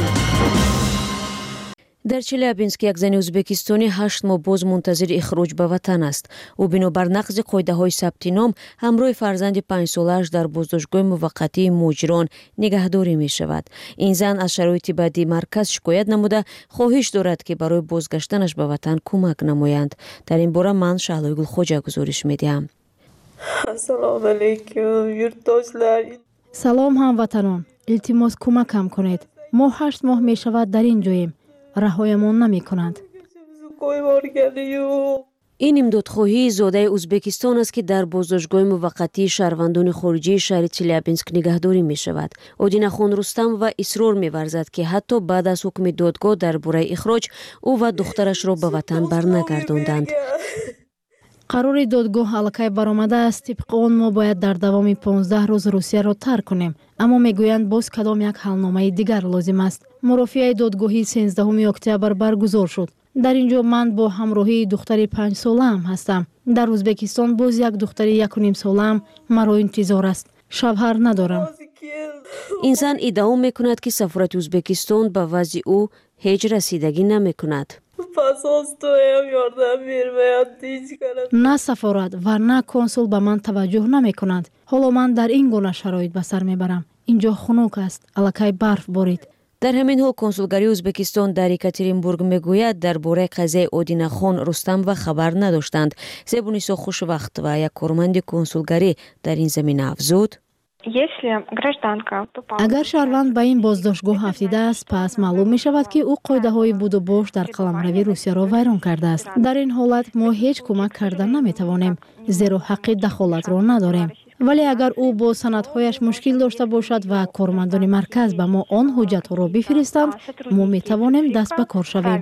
در چلیابینسک یک زن ازبکستانی 8 ماه باز منتظر اخراج به وطن است. او بنابر نقض قاعده‌های ثبت نام همراه فرزند 5 سالش در بازداشتگاه موقتی مهاجران نگهداری می شود. این زن از شرایط بدی مرکز شکایت نموده خواهش دارد که برای بازگشتنش به وطن کمک نمایند. در این باره من شعله گلخوجه گزارش میدهم. السلام علیکم یurtdoshlar. سلام هموطنان، التماس کمکم کنید. ما 8 ماه می شود در این جاییم. رهایمان نمی کنند. این امدادخواهی زاده ازبکستان است که در بازداشتگاه موقتی شهروندان خارجی شهر چلیابینسک نگهداری می شود. آدینه خان رستم و اصرار می ورزد که حتی بعد از حکم دادگاه درباره اخراج او و دخترش را به وطن برنگرداندند. قرار دادگاه الکی برآمده است. طبق آن ما باید در دوام 15 روز روسیه را ترک کنیم. اما میگویند باز کدام یک حلنامه دیگر لازم است. مرافعه دادگاهی 13 اکتبر برگزار شد. در اینجا من با همراهی دختری 5 ساله‌ام هستم. در ازبکستان باز یک دختری 1.5 ساله‌ام مرا انتظار است. شوهر ندارم. این زن ادعا میکند که سفارت ازبکستان به وضع او هیچ رسیدگی نمیکند. نه سفارت و نه کنسول به من توجه نمی کنند. حالا من در این گونه شرایط به سر میبرم. اینجا خنک است. الکی برف بارید. дар ҳамин ҳол консулгарии ӯзбекистон дар екатеринбург мегӯяд дар бораи қазияи Одинахон Рустамова хабар надоштанд. Зебунисо Хушвақт ва як корманди консулгарӣ дар ин замина афзуд: агар шаҳрванд ба ин боздоштгоҳ афтидааст, пас маълум мешавад ки ӯ қоидаҳои буду бош дар қаламравии Русияро вайрон кардааст. Дар ин ҳолат мо ҳеҷ кӯмак карда наметавонем, зеро ҳаққи дахолатро надорем. вале агар ӯ бо санадҳояш мушкил дошта бошад ва кормандони марказ ба мо он ҳуҷҷатҳоро бифиристанд, мо метавонем даст ба кор шавем.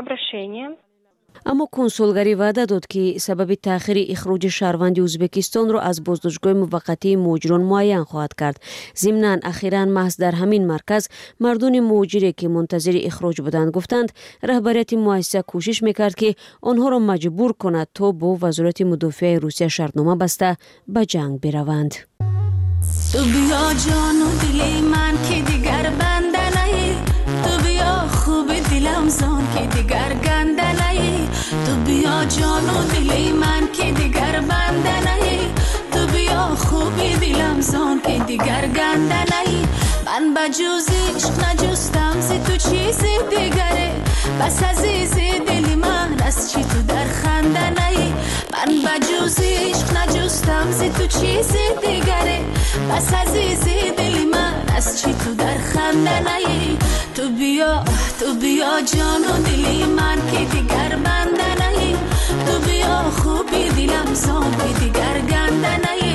аммо консулгарӣ ваъда дод ки сабаби таъхири ихроҷи шаҳрванди Ӯзбекистонро аз боздоштгоҳи муваққатии муҳоҷирон муайян хоҳад кард. зимнан ахиран маҳз дар ҳамин марказ мардони муҳоҷире ки мунтазири ихроҷ буданд гуфтанд, раҳбарияти муассиса кӯшиш мекард ки онҳоро маҷбур кунад то бо вазорати мудофиаи Русия шартнома баста ба ҷанг бираванд. تو بیا جان و دل من که دیگر بنده نهی، تو بیا خوب دلم زان که دیگر گنده نهی، تو بیا جان و دل من که دیگر بنده نهی، تو بیا خوب دلم زان که دیگر گنده نهی. من با جز عشق نجستم زی تو چیزی دیگره، بس عزیز دل من از چی تو در خنده نهی. من با جز عشق نجستم زی تو چیزی دیگره، بس عزیز دل من از چی تو در خنده نهی. تو بیا جان و دل من که دیگر بنده نهی، تو بیا خوبی دلم زان که دیگر گنده نهی.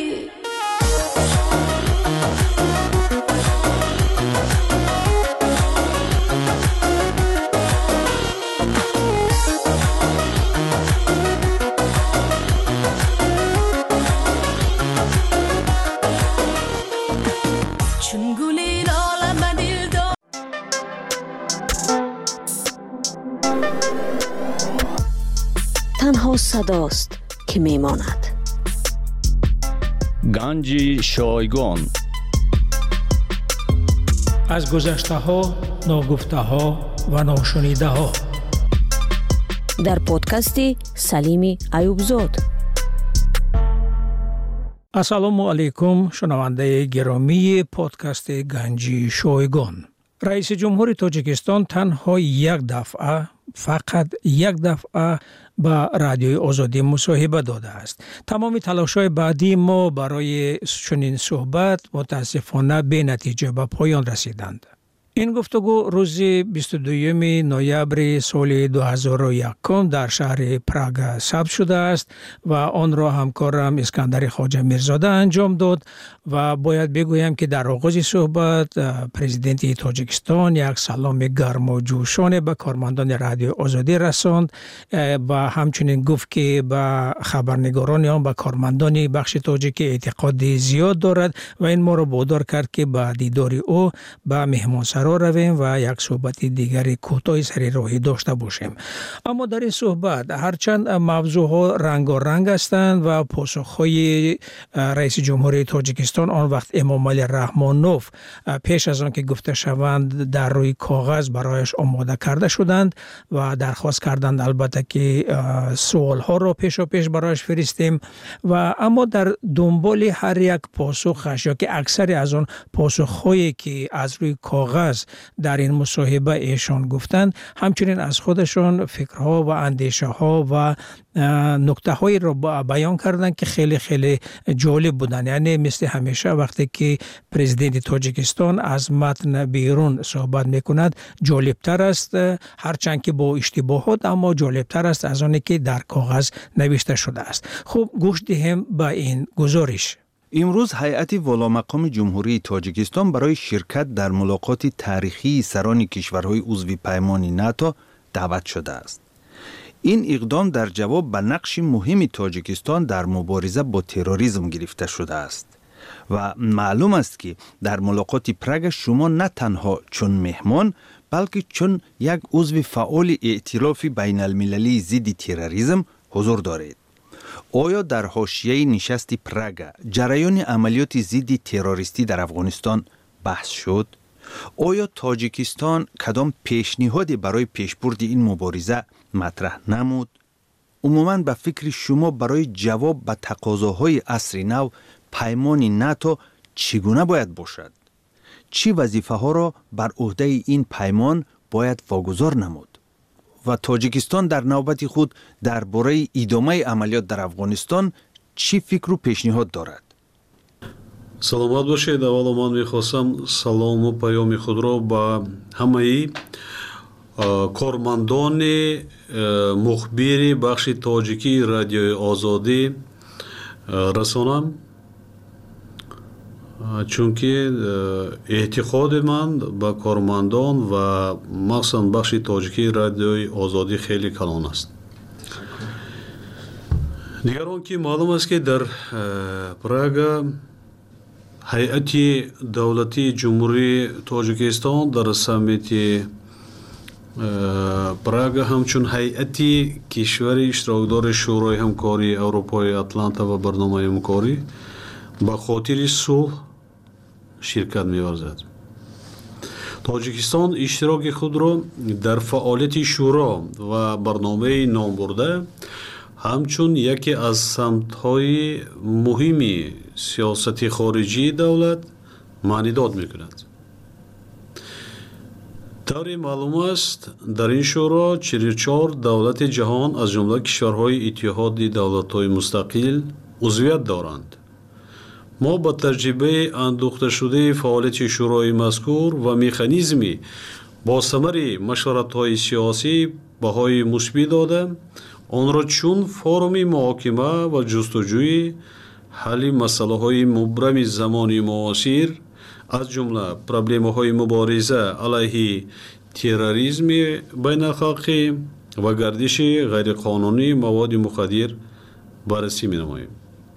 تنها صداست که میماند. گنج شایگان از گذشته ها، ناگفته ها و ناشنیده ها. در پادکستی سلیمی ایوبزاد. السلام علیکم شنونده گرامی پادکست گنج شایگان. رئیس جمهور تاجیکستان تنها یک دفعه، فقط یک دفعه با رادیوی آزادی مصاحبه داده است. تمام تلاش‌های بعدی ما برای چنین صحبت متاسفانه به نتیجه به پایان رسیدند. این گفتگو روز 22 نوامبر سال 2001 در شهر پراگ ثبت شده است و آن را همکارم اسکندر خواجه میرزاده انجام داد و باید بگویم که در آغاز صحبت پرزیدنت تاجیکستان یک سلام گرم و جوشانه به کارمندان رادیو آزادی رساند و همچنین گفت که به خبرنگاران آن به کارمندان بخش تاجیک اعتقاد زیاد دارد و این ما را وادار کرد که به دیدار او به مهمانسرا رویم و یک صحبت دیگری کوتاه سر راهی داشته باشیم. اما در این صحبت هرچند موضوعها رنگارنگ هستند و پاسخهای رئیس جمهوری تاجیکستان آن وقت امامعلی رحمانوف پیش از آن که گفته شوند در روی کاغذ برایش آماده کرده شدند و درخواست کردند البته که سوالها را پیش برایش فرستیم و اما در دنبال هر یک پاسخش یا که اکثر از آن پاسخهایی که از روی کاغذ در این مصاحبه ایشان گفتند همچنین از خودشان فکرها و اندیشه ها و نکته هایی را بیان کردند که خیلی خیلی جالب بودند. یعنی مثل همیشه وقتی که پرزیدنت تاجیکستان از متن بیرون صحبت میکند جالبتر است، هرچند که با اشتباهات اما جالبتر است از آنی که در کاغذ نوشته شده است. خب گوش دهیم به این گزارش. امروز هیئت والامقام جمهوری تاجیکستان برای شرکت در ملاقات تاریخی سران کشورهای عضو پیمان ناتو دعوت شده است. این اقدام در جواب به نقش مهم تاجیکستان در مبارزه با تروریسم گرفته شده است و معلوم است که در ملاقات پراگ شما نه تنها چون مهمان بلکه چون یک عضو فعال ائتلاف بین المللی ضد تروریسم حضور دارید. آیا در حاشیه نشست پراگ جریان عملیات ضد تروریستی در افغانستان بحث شد؟ آیا تاجیکستان کدام پیشنهادی برای پیشبرد این مبارزه مطرح نمود؟ عموماً به فکر شما برای جواب به تقاضاهای عصر نو پیمان ناتو چگونه باید باشد؟ چی وظیفه ها را بر عهده این پیمان باید واگذار نمود و تاجیکستان در نوبت خود درباره ادامه عملیات در افغانستان چی فکر و پیشنهاد دارد؟ саломат бошед. аввало ман мехостам салому паёми худро ба ҳамаи кормандони мухбири бахши тоҷикии радиои озодӣ расонам, чунки эътиқоди ман ба кормандон ва махсусан бахши тоҷикии радиои озодӣ хеле калон аст. дигар он ки маълум аст ки дар Прага ҳайати давлатии ҷумҳурии Тоҷикистон дар саммити Прага ҳамчун ҳайати кишвари иштирокдори шӯрои ҳамкории Аврупои Атланта ва барномаи ҳамкорӣ ба хотири сулҳ ширкат меварзад. Тоҷикистон иштироки худро дар фаъолияти шӯро ва барномаи номбурда ҳамчун яке аз самтҳои муҳими сиёсати хориҷии давлат маънидод мекунад. тавре маълум аст дар ин шӯро 44 давлати ҷаҳон аз ҷумла кишварҳои иттиҳоди давлатҳои мустақил узвият доранд. мо ба таҷрибаи андӯхташудаи фаъолияти шӯрои мазкур ва механизми босамари машваратҳои сиёсӣ баҳои мусбит дода, онро чун форуми муҳокима ва ҷустуҷӯи ҳалли масъалаҳои мубрами замони муосир аз ҷумла проблемаҳои мубориза алайҳи терроризми байналхалқӣ ва гардиши ғайриқонунии маводи мухаддир баррасӣ менамоем.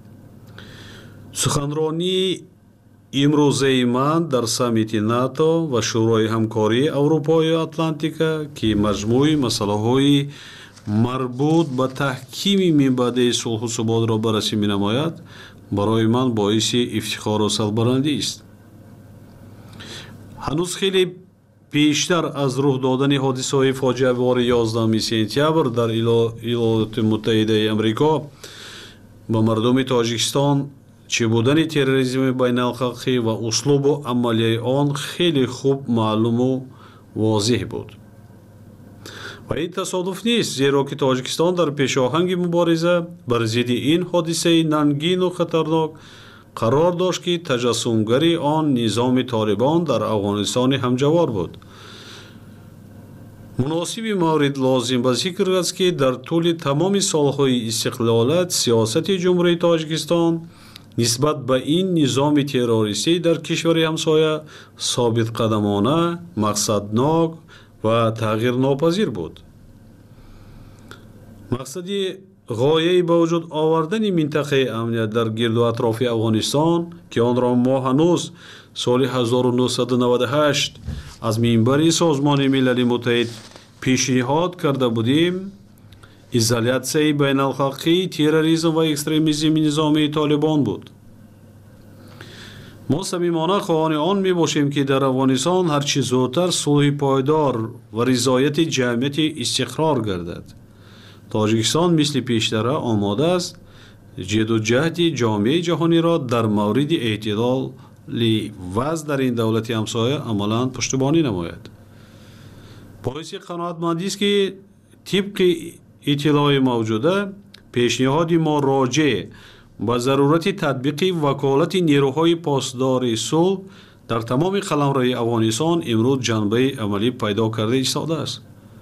суханронии имрӯзаи ман дар саммити НАТО ва шӯрои ҳамкории Аврупои Атлантика ки маҷмӯи масъалаҳои марбут ба таҳкими минбаъдаи сулҳу суботро баррасӣ менамояд, барои ман боиси ифтихору сарбаландист. ҳанӯз хеле пештар аз рух додани ҳодисаҳои фоҷиавори 11 сентябр дар Иёлоти Муттаҳидаи Амрико ба мардуми Тоҷикистон чӣ будани терроризми байналхалқӣ ва услубу амалияи он хеле хуб маълуму возеҳ буд. ва ин тасодуф нест, зеро ки Тоҷикистон дар пешоҳанги мубориза бар зидди ин ҳодисаи нангину хатарнок қарор дошт ки таҷассумгари он низоми Толибон дар Афғонистони ҳамҷавор буд. муносиби маврид лозим ба зикр аст ки дар тӯли тамоми солҳои истиқлолат сиёсати ҷумҳурии Тоҷикистон нисбат ба ин низоми террористӣ дар кишвари ҳамсоя собитқадамона, мақсаднок ва тағйирнопазир буд. мақсади ғояи ба вуҷуд овардани минтақаи амният дар гирду атрофи Афғонистон ки онро мо ҳанӯз соли 1998 аз минбари Созмони Милали Муттаҳид пешниҳод карда будем, изолятсияи байналхалқии терроризм ва экстремизми низомии Толибон буд. мо самимона хоҳони он мебошем ки дар Афғонистон ҳарчи зудтар сулҳи пойдор ва ризояти ҷамъияти истиқрор гардад. Тоҷикистон мисли пештара омода аст ҷиддуҷаҳди ҷомеаи ҷаҳониро дар мавриди эътидоли вазъ дар ин давлати ҳамсоя амалан пуштибонӣ намояд. боиси қаноатмандист ки тибқи иттилои мавҷуда пешниҳоди мо роҷеъ ба зарурати татбиқи ваколати нерӯҳои посдори сулҳ дар тамоми қаламраи Афғонистон имрӯз ҷанбаи амалӣ пайдо карда истодааст.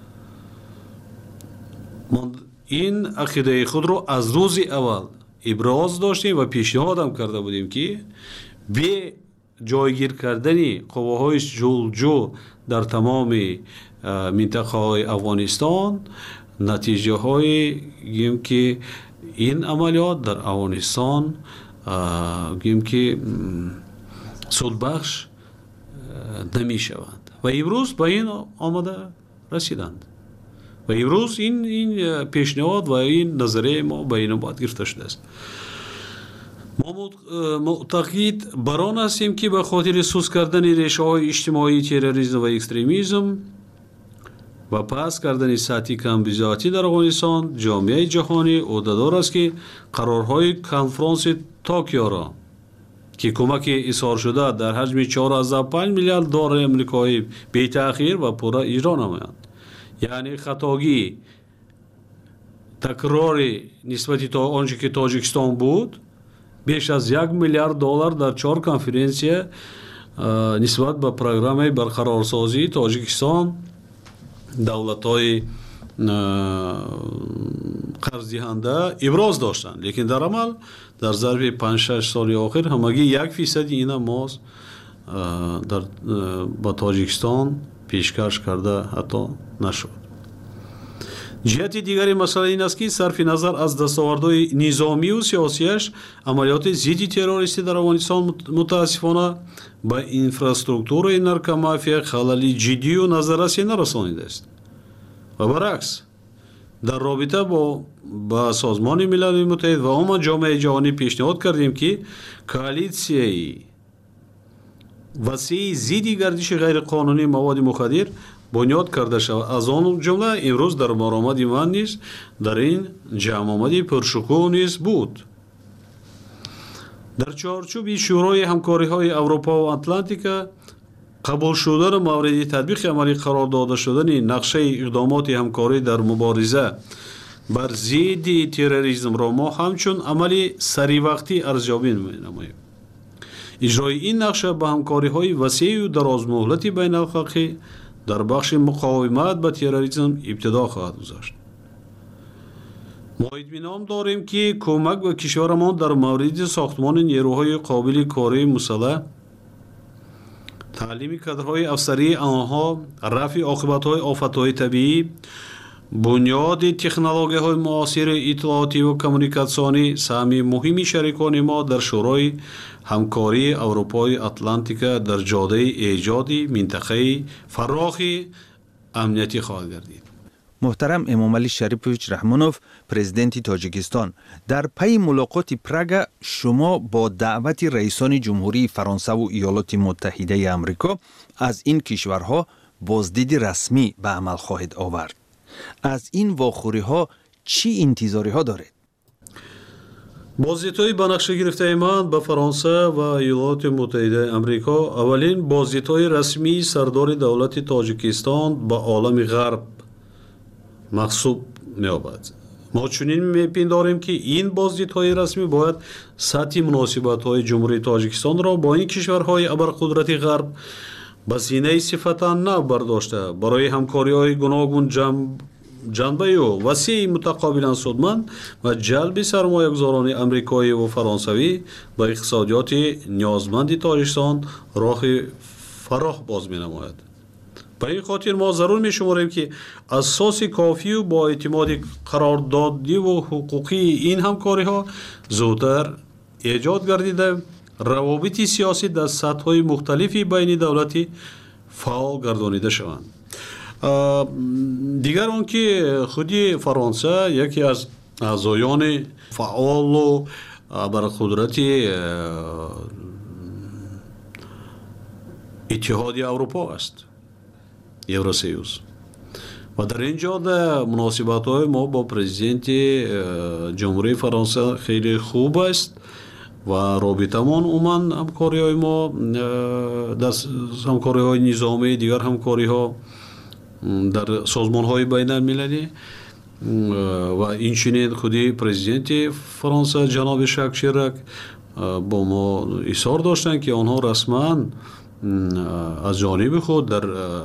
ин ақидаи худро аз рӯзи аввал иброз доштем ва пешниҳодам карда будем ки бе ҷойгир кардани қувваҳои ҷулҷӯ дар тамоми минтақаҳои Афғонистон натиҷаҳои гӯем ки ин амалиёт дар Афғонистон гӯем ки судбахш намешаванд ва имрӯз ба ин омада расиданд. ва имрӯз ин пешниҳод ва ин назарияи мо ба инобат гирифта шудааст. мо муътақид бар он ҳастем ки ба хотири суст кардани решаҳои иҷтимоии терроризм ва экстремизм ва паст кардани сатҳи камбизоатӣ дар Афғонистон ҷомеаи ҷаҳонӣ ӯҳдадор аст ки қарорҳои конфронси Токиоро که کمک اظهار شده در حجم 4.5 میلیارد دلار آمریکایی بی تأخیر و پورا اجرا نمایند. یعنی خطاگی تکراری نسبتی تا آنچه که تاجیکستان بود بیش از 1 میلیارد دلار در 4 کنفرانسیه نسبت به پروگرام برقرارسازی تاجیکستان دولت‌های قرض دهنده ابراز داشتند، لیکن در عمل در ظرف 5-6 سال آخر همگی 1% اینا ماز در با تاجیکستان پیشکش کرده حتی نشد. جهت دیگری مسئله این است که صرف نظر از دستاوردهای نظامی و سیاسیش عملیات ضد تروریستی در افغانستان متاسفانه به اینفراستراکچور نارکومافیا خلل جدی و نظررسی نرسانیده است و برعکس در رابطه با سازمان ملل متحد و عموم جامعه جهانی پیشنهاد کردیم که کوالیسیای وسیع ضد گردش غیر قانونی مواد مخدر بنیاد کرده شود. از آن جمله امروز در برآمد من نیز در این جمع آمدی پرشکوه نیز بود. در چارچوب شورای همکاری‌های اروپا و اتلانتیک قبول شدن مورد تطبیق عملی قرار داده شدن نقشه اقدامات همکاری در مبارزه بر ضد تروریسم را ما همچون عملی سری وقتی ارزیابی می‌نماییم. اجرای این نقشه به همکاری‌های وسیع و درازمهلتی بین الخلقی در بخش مقاومت به تروریسم ابتدا خواهد گذاشت. ما اطمینان داریم که کمک به کشورمان در مورد ساختمان نیروهای قابل کاری مسلح، تعلیم کادرهای افسری آنها، رفع عاقبت‌های آفت‌های طبیعی، بنیاد تکنولوژی‌های معاصر اطلاعاتی و کمیونیکاسیونی سهم مهمی شریکان ما در شورای همکاری اروپای اتلانتیک در جاده ایجاد منطقه فراخ امنیتی خواهد گردید. محترم امامعلی شریفویچ رحمانوف، پرزیدنت تاجیکستان، در پی ملاقات پراگ شما با دعوت رئیسان جمهوری فرانسه و ایالات متحده آمریکا از این کشورها بازدید رسمی به عمل خواهد آورد. از این واخوری‌ها چی انتظاری‌ها دارید؟ بازدیدهای به نقشه گرفته من به فرانسه و ایالات متحده آمریکا اولین بازدیدهای رسمی سردار دولت تاجیکستان به عالم غرب محسوب می‌یابد. ما چنین می‌پنداریم که این بازدیدهای رسمی باید سطح مناسبت‌های جمهوری تاجیکستان را با این کشورهای ابرقدرت غرب به سینه صفتا نو برداشته برای همکاری‌های گوناگون جنبه و وسیع متقابلا سودمند و جلب سرمایه‌گذاران آمریکایی و فرانسوی به اقتصادیات نیازمند تاجیکستان راه فراخ باز می‌نماید. به این خاطر ما ضرور می‌شماریم که اساس کافی و با اعتماد قراردادی و حقوقی این همکاری‌ها زودتر ایجاد گردیده روابط سیاسی در سطح‌های مختلفی بین دولتی فعال گردانیده شوند. دیگر اون که خودی فرانسه یکی از اعضایان فعال و ابرقدرت اتحاد اروپا است، یوراسیوس، و در اینجا مناسبت‌های ما با پرزیدنت جمهوری فرانسه خیلی خوب است و رابطمون عموماً همکاری‌های ما در همکاری‌های نظامی، دیگر همکاری‌ها در سازمان‌های بین‌المللی و این چنین خودی پرزیدنت فرانسه جناب ژاک شیراک با ما اظهار داشتند که آنها رسما از جانب خود در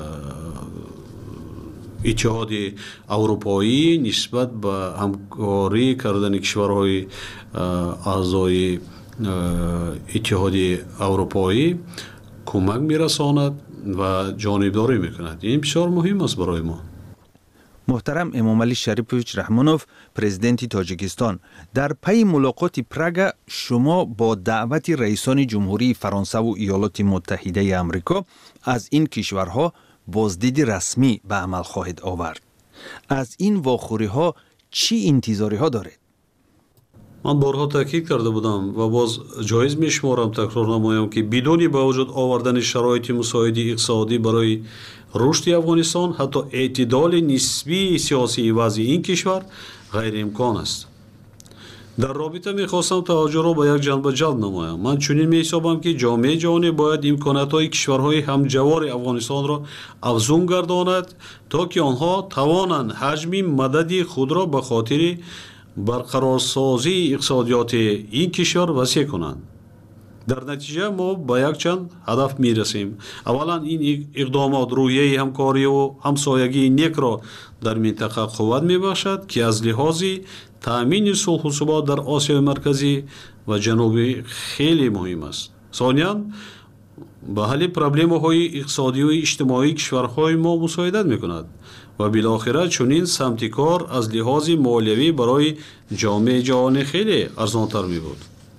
اتحاد اروپایی نسبت به همکاری کردن کشورهای اعضای اتحاد اروپایی کمک می‌رساند و جانبداری می‌کند. این بسیار مهم است برای ما. محترم امامعلی شریفویچ رحمانوف، پرزیدنت تاجیکستان، در پی ملاقات پراگ شما با دعوت رئیسان جمهوری فرانسه و ایالات متحده آمریکا از این کشورها بازدید رسمی به عمل خواهد آورد. از این واخوری‌ها چی انتظاری‌ها دارید؟ من بارها تاکید کرده بودم و باز جایز می‌شمارم تکرار نمایم که بدون با وجود آوردن شرایط مساعد اقتصادی برای رشد افغانستان حتی اعتدال نسبی سیاسی وضع این کشور غیر امکان است. дар робита мехостам таваҷҷӯҳро ба як ҷанба ҷалб намоям. Ман чунин меҳисобам, ки ҷомеаи ҷаҳонӣ бояд имкониятҳои кишварҳои ҳамҷавори Афғонистонро афзун гардонад, то ки онҳо тавонанд ҳаҷми мадади худро ба хотири барқарорсозии иқтисодиёти ин кишвар васеъ кунанд. дар натиҷа мо ба якчанд ҳадаф мерасем. аввалан ин иқдомот рӯҳияи ҳамкориву ҳамсоягии некро дар минтақа қувват мебахшад, ки аз лиҳози таъмини сулҳу субот дар Осиёи марказӣ ва ҷанубӣ хеле муҳим аст. сониян ба ҳалли проблемаҳои иқтисодию иҷтимоии кишварҳои мо мусоидат мекунад ва билохира чунин самти кор аз лиҳози молиявӣ барои ҷомеаи ҷаҳонӣ хеле арзонтар мебуд.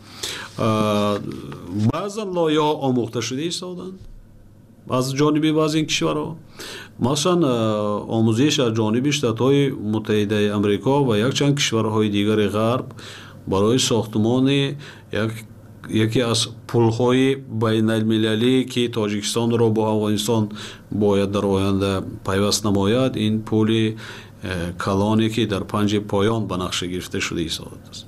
баъзан лоиҳаҳо омӯхташуда истоданд аз ҷониби баъзе кишварҳо, масалан омӯзиш аз ҷониби Штатҳои Муттаҳидаи Амрико ва якчанд кишварҳои дигари ғарб барои сохтмони яке аз пулҳои байналмилалӣ, ки Тоҷикистонро бо Афғонистон бояд дар оянда пайваст намояд, ин пули калоне, ки дар панҷи поён ба нақша гирифта шуда истодааст.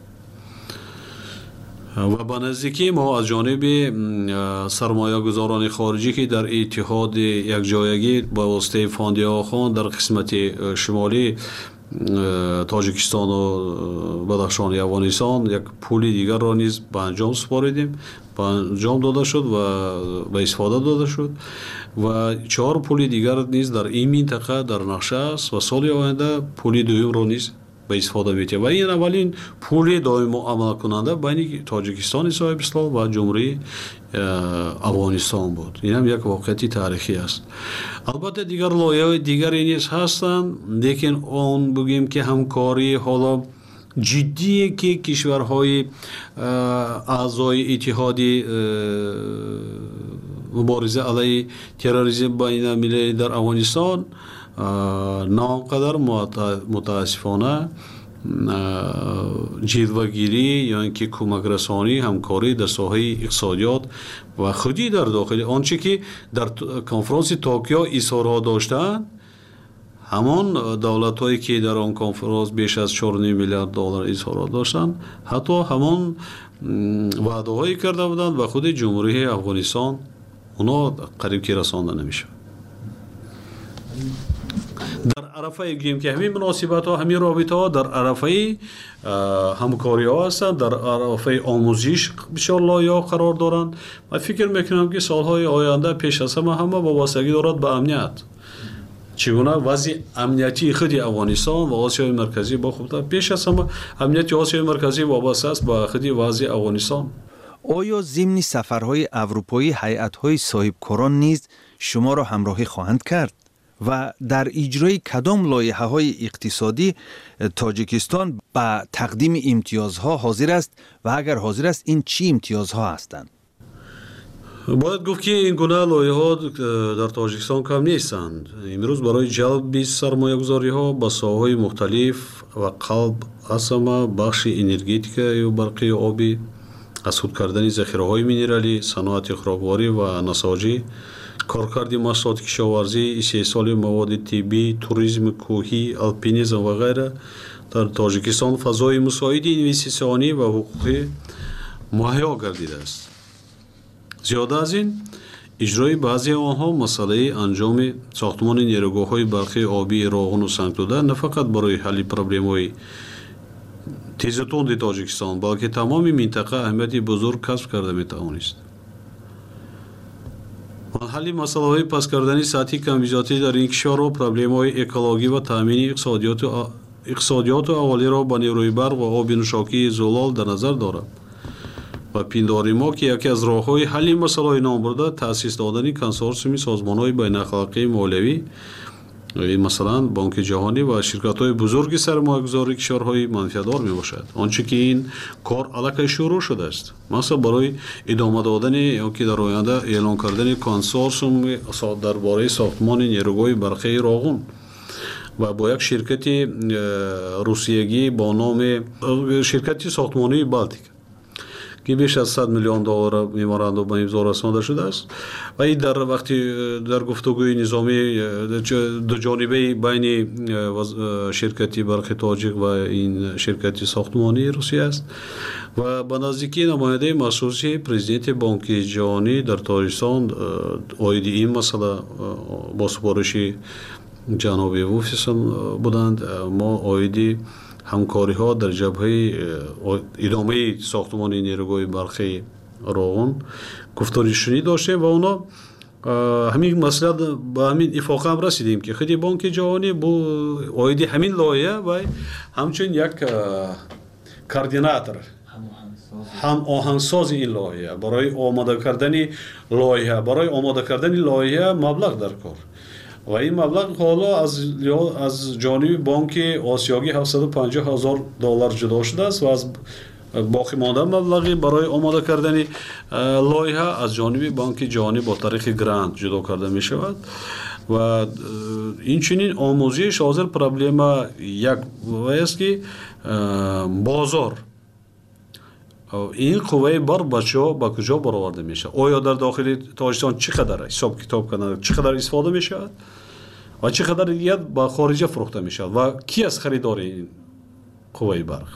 ва ба наздикӣ мо аз ҷониби сармоягузорони хориҷӣ, ки дар иттиҳоди якҷоягӣ ба воситаи фонди Охон дар қисмати шимолӣ Тоҷикистону Бадахшони Афғонистон як пули дигарро низ ба анҷом супоридем, ба анҷом дода шуд ва ба истифода дода шуд ва 4 пули дигар низ дар ин минтақа дар нақша аст ва соли оянда пули дуюмро низ ба истифода метиҳад ва ин аввалин пули доимо амалкунанда байни Тоҷикистони соҳибислом ва ҷумҳурии Афғонистон буд. ин ҳам як воқеияти таърихӣ аст. албатта дигар лоиҳаҳои дигаре низ ҳастанд, лекин он бигӯем ки ҳамкории ҳоло ҷиддие, ки кишварҳои аъзои иттиҳоди мубориза алайҳи терроризм байналмилалӣ дар Афғонистон на он қадар мутаассифона ҷилвагирӣ ё ин ки кӯмакрасонӣ, ҳамкорӣ дар соҳаи иқтисодиёт ва худӣ дар дохили он чӣ ки дар конфронси Токио изҳорҳо доштаанд, ҳамон давлатҳое ки дар он конфронс беш аз $4.5 миллиард изҳорҳо доштанд, ҳатто ҳамон ваъдаҳое карда буданд ва худи ҷумҳурии Афғонистон онҳо қариб ки расонда намешавад. дар арафаи гӯем ки ҳамин муносибатҳо, ҳамин робитаҳо дар арафаи ҳамкориҳо ҳастанд, дар арафаи омӯзиш бисёр лоиҳаҳо қарор доранд. ман фикр мекунам ки солҳои оянда пеш аз ҳама вобастагӣ дорад ба амният. чӣ гуна вазъи амниятии худи Афғонистон ва Осиёи марказӣ бо хубтар, пеш аз ҳама амнияти Осиёи марказӣ вобаста аст ба худи вазъи Афғонистон. оё зимни сафарҳои аврупоӣ ҳайатҳои соҳибкорон низ шуморо ҳамроҳӣ хоҳанд кард ва дар иҷрои кадом лоиҳаҳои иқтисодӣ Тоҷикистон ба тақдими имтиёзҳо ҳозир аст ва агар ҳозир аст, ин чӣ имтиёзҳо ҳастанд? бояд гуфт, ки ин гуна лоиҳаҳо дар Тоҷикистон кам нестанд. имрӯз барои ҷалби сармоягузориҳо ба соҳаҳои мухталиф ва қалб асама бахши энергетика ё барқи оби, аз худ кардани захираҳои минералӣ, саноати хӯрокворӣ ва насоҷӣ, коркарди маҳсулоти кишоварзӣ, истеҳсоли маводи тиббӣ, туризми кӯҳӣ, алпинизм ва ғайра дар Тоҷикистон фазои мусоиди инвеститсионӣ ва ҳуқуқӣ муҳайё гардидааст. зиёда аз ин, иҷрои баъзеи онҳо масъалаи анҷоми сохтмони нерӯгоҳҳои барқии обии Роғуну Сангтуда на фақат барои ҳалли проблемаҳои тезатунди Тоҷикистон, балки тамоми минтақа аҳамияти бузург касб карда метавонист. ҳалли масъалаҳои паст кардани сатҳи камбизотӣ дар ин кишварҳо, проблемаҳои экологӣ ва таъмини иқтисодиёту аввалиро ба нерӯи барқ ва оби нӯшокии зулол дар назар дорад ва пиндори мо, ки яке аз роҳҳои ҳалли масъалаҳои номбурда таъсис додани консорсиуми созмонҳои байналхалқии молиявӣ, масалан Бонки ҷаҳонӣ ва ширкатҳои бузурги сармоягузории кишварҳои манфиатдор мебошад. он чӣ ки ин кор аллакай шурӯъ шудааст, масалан барои идома додани ё ки дар оянда эълон кардани консорсиуми дар бораи сохтмони нерӯгоҳи барқии Роғун ва бо як ширкати русиягӣ бо номи ширкати сохтмонии Балтика, که بیش از 100 میلیون دلار ممورندوم به امضا رسانده شده است و این در وقتی در گفتگوی نظامی دو جانبه بین شرکتی برق تاجیک و این شرکتی ساختمانی روسیه است و به نزدیکی نماینده مخصوصی پرزیدنت بانک جهانی در تاجیکستان اوید این مسئله با سپارش جناب ووفیسون بودند. ما اویدی همکاری ها در جبهه ادامه ساختمان نیروگاه برقی روغن گفتاری شنی داشتیم و اونا همین مسئله به همین اتفاق هم رسیدیم که خیلی بانک جهانی با اویدی همین لایحه و همچنین یک کوردیناتور هم آهنگساز این لایحه برای آماده کردن لایحه مبلغ در کار و این مبلغ حالا از جانب بانک آسیایی $750,000 جدا شده است و از باقی مانده مبلغی برای آماده کردن لایحه از جانب بانک جهانی با طریق گرانت جدا کرده می شود و این چنین آموزش حاضر پرابلم یک است که بازار این قوه بر بچه ها به کجا برآورده میشه؟ آیا در داخل تاجیکستان چقدر حساب کتاب کنند، چقدر استفاده میشه و چقدر دیگر به خارج فروخته میشه و کی از خریدار این قوه برق؟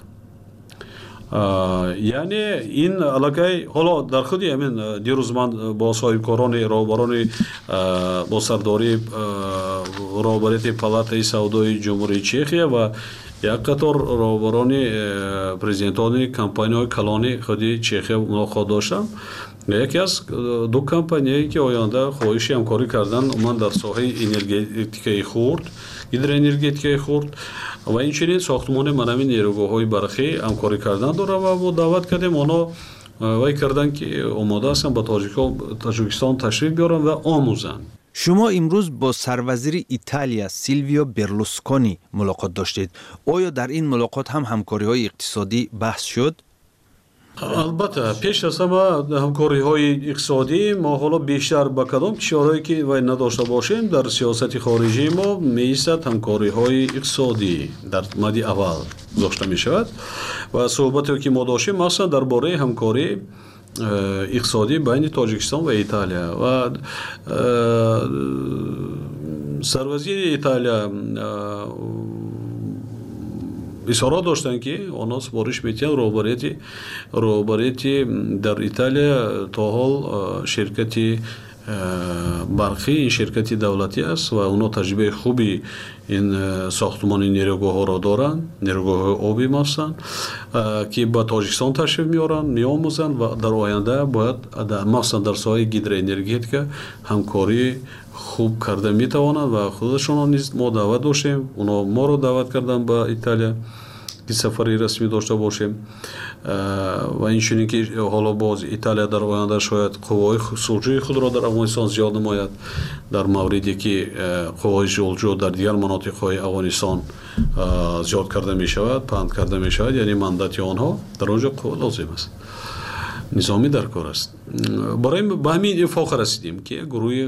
یعنی این علاقه حالا در خودی همین دیروز من با صاحبکاران راهبران با سرداری راهبریت پالاتای سودای جمهوری چخیه و یک قطار راهبران پرزیدنتان کمپانی‌های کلان خودی چخیه ملاقات داشتم. یکی از دو کمپانی که آینده خواهش همکاری کردن من در ساحه انرژتیک خرد هیدروانرژتیک خرد و این چنین ساختمان منوی نیروگاه‌های برقی همکاری کردن داره و با دعوت کردیم اونا وای کردن که آماده هستن به تاجیکستان تشریف بیارن و آموزن. شما امروز با سروزیر ایتالیا سیلویو برلوسکونی ملاقات داشتید. آیا در این ملاقات هم همکاری‌های اقتصادی بحث شد؟ البته پیش از همه همکاری‌های اقتصادی ما حالا بیشتر با کدام کشورهایی که وای نداشته باشیم در سیاست خارجی ما می‌ایستد همکاری‌های اقتصادی در مد اول گذاشته می‌شود و صحبتی که ما داشتیم مثلا درباره همکاری اقتصادی بین تاجیکستان و ایتالیا و سروزیر ایتالیا اصرار داشتن که اونا سپارش میتین روبریتی در ایتالیا تا حال شرکتی برقی این شرکتی دولتی است و اونا تجربه خوبی این ساختمان نیروگاه ها را دارند، نیروگاه آبی هستند که با تاجیکستان تشریف میارن میآموزند و در آینده باید مثلا در ساحه هیدروانرژتیک همکاری خوب کرده میتوانند و خودشون نیز ما دعوت داشتیم، اونا ما رو دعوت کردن به ایتالیا که سفری رسمی داشته باشیم و این چنین که حالا باز ایتالیا در آینده شاید قوای سلجوی خود را در افغانستان زیاد نماید در موردی که قوای سلجو در دیگر مناطق‌های افغانستان زیاد کرده می شود، پند کرده می شود، یعنی مندت آنها در آنجا قوا لازم است، نظامی در کار است. برای به همین اتفاق رسیدیم که گروه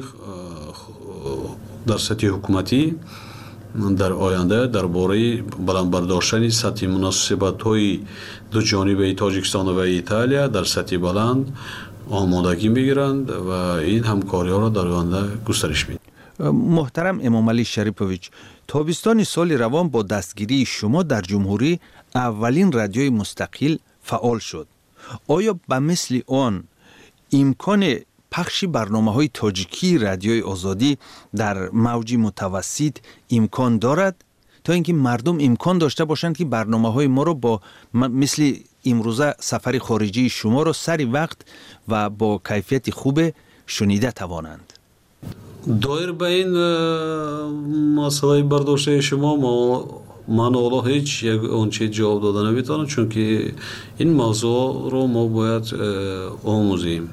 در سطح حکومتی در آینده درباره بلند برداشتن سطح مناسبت‌های دو جانبه تاجیکستان و ایتالیا در سطح بلند آمادگی می‌گیرند و این همکاری‌ها را در آینده گسترش می‌دهند. محترم امام علی شریفویچ، تابستان سال روان با دستگیری شما در جمهوری اولین رادیوی مستقل فعال شد. آیا به مثل آن امکان پخش برنامه‌های تاجیکی رادیوی آزادی در موج متوسط امکان دارد تا اینکه مردم امکان داشته باشند که برنامه‌های ما رو با مثل امروزه سفر خارجی شما رو سری وقت و با کیفیت خوب شنیده توانند؟ دایر به این مسئله برداشته شما من حالا هیچ یک آنچه جواب داده نمیتونم، چون که این موضوع رو ما باید آموزیم.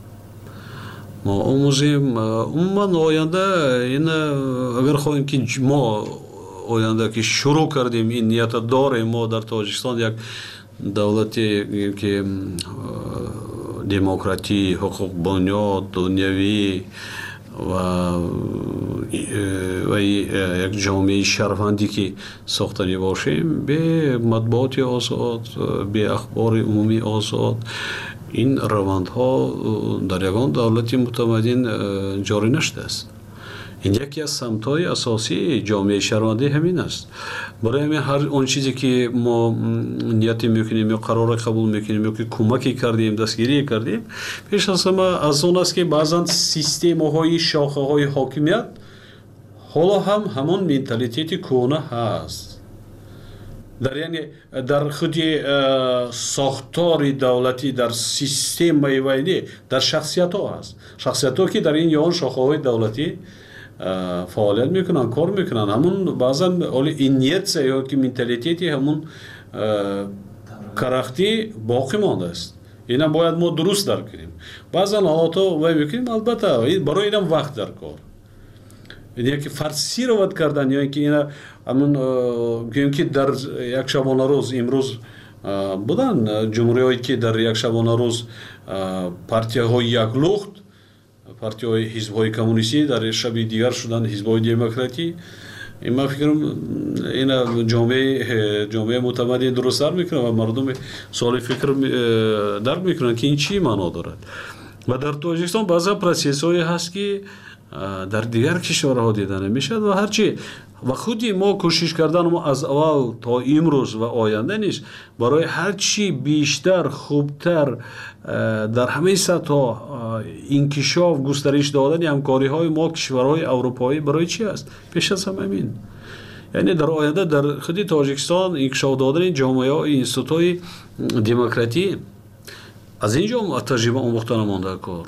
من آینده این اگر خواهیم که ما آینده که شروع کردیم این نیت داریم ما در تاجیکستان یک دولتی که دموکراتی، حقوق بنیاد، دنیوی و یک جامعه شهروندی که ساختنی باشیم به مطبوعات آزاد، به اخبار عمومی آزاد، این روندها در یگان دولت متمدن جاری نشده است. این یکی از سمت‌های اساسی جامعه شهروندی همین است. برای همین هر اون چیزی که ما نیت میکنیم یا قرار قبول میکنیم یا که کمکی کردیم دستگیری کردیم پیش از همه از اون است که بعضا سیستم‌های شاخه‌های حاکمیت حالا هم همون منتالیتی کهنه هست. در خود ساختار دولتی در سیستم میوانی در شخصیت ها هست. شخصیت ها که در این یان شاخه های دولتی فعالیت میکنن کار میکنن همون بعضا این نیت یا که منتالیتی همون کرختی باقی مانده است. اینا باید ما درست درک کنیم. بعضا حالات ها وای میکنیم البته برای اینم وقت در کار. یعنی که فرسی رواد کردن یا اینکه اینا همون گویم که در یک شبانه روز امروز بودن جمهوری‌هایی که در یک شبانه روز پارتی‌های یک لخت پارتی‌های حزب‌های کمونیستی در شب دیگر شدن حزب‌های دموکراتی. این ما فکرم این جامعه متمدن درست در میکنه و مردم سوال فکر درک میکنن که این چی معنا دارد. و در تاجیکستان بعضا پروسس‌هایی هست که در دیگر کشورها دیده نمیشد و هرچی و خودی ما کوشش کردن ما از اول تا امروز و آینده نیست برای هرچی بیشتر خوبتر در همه سطح‌ها انکشاف گسترش دادن همکاری های ما کشورهای اروپایی برای چی است؟ پیش از همه همین. یعنی در آینده در خود تاجیکستان انکشاف دادن جامعه های انستیتوهای دموکراتی از اینجا تجربه آموختن مانده کار.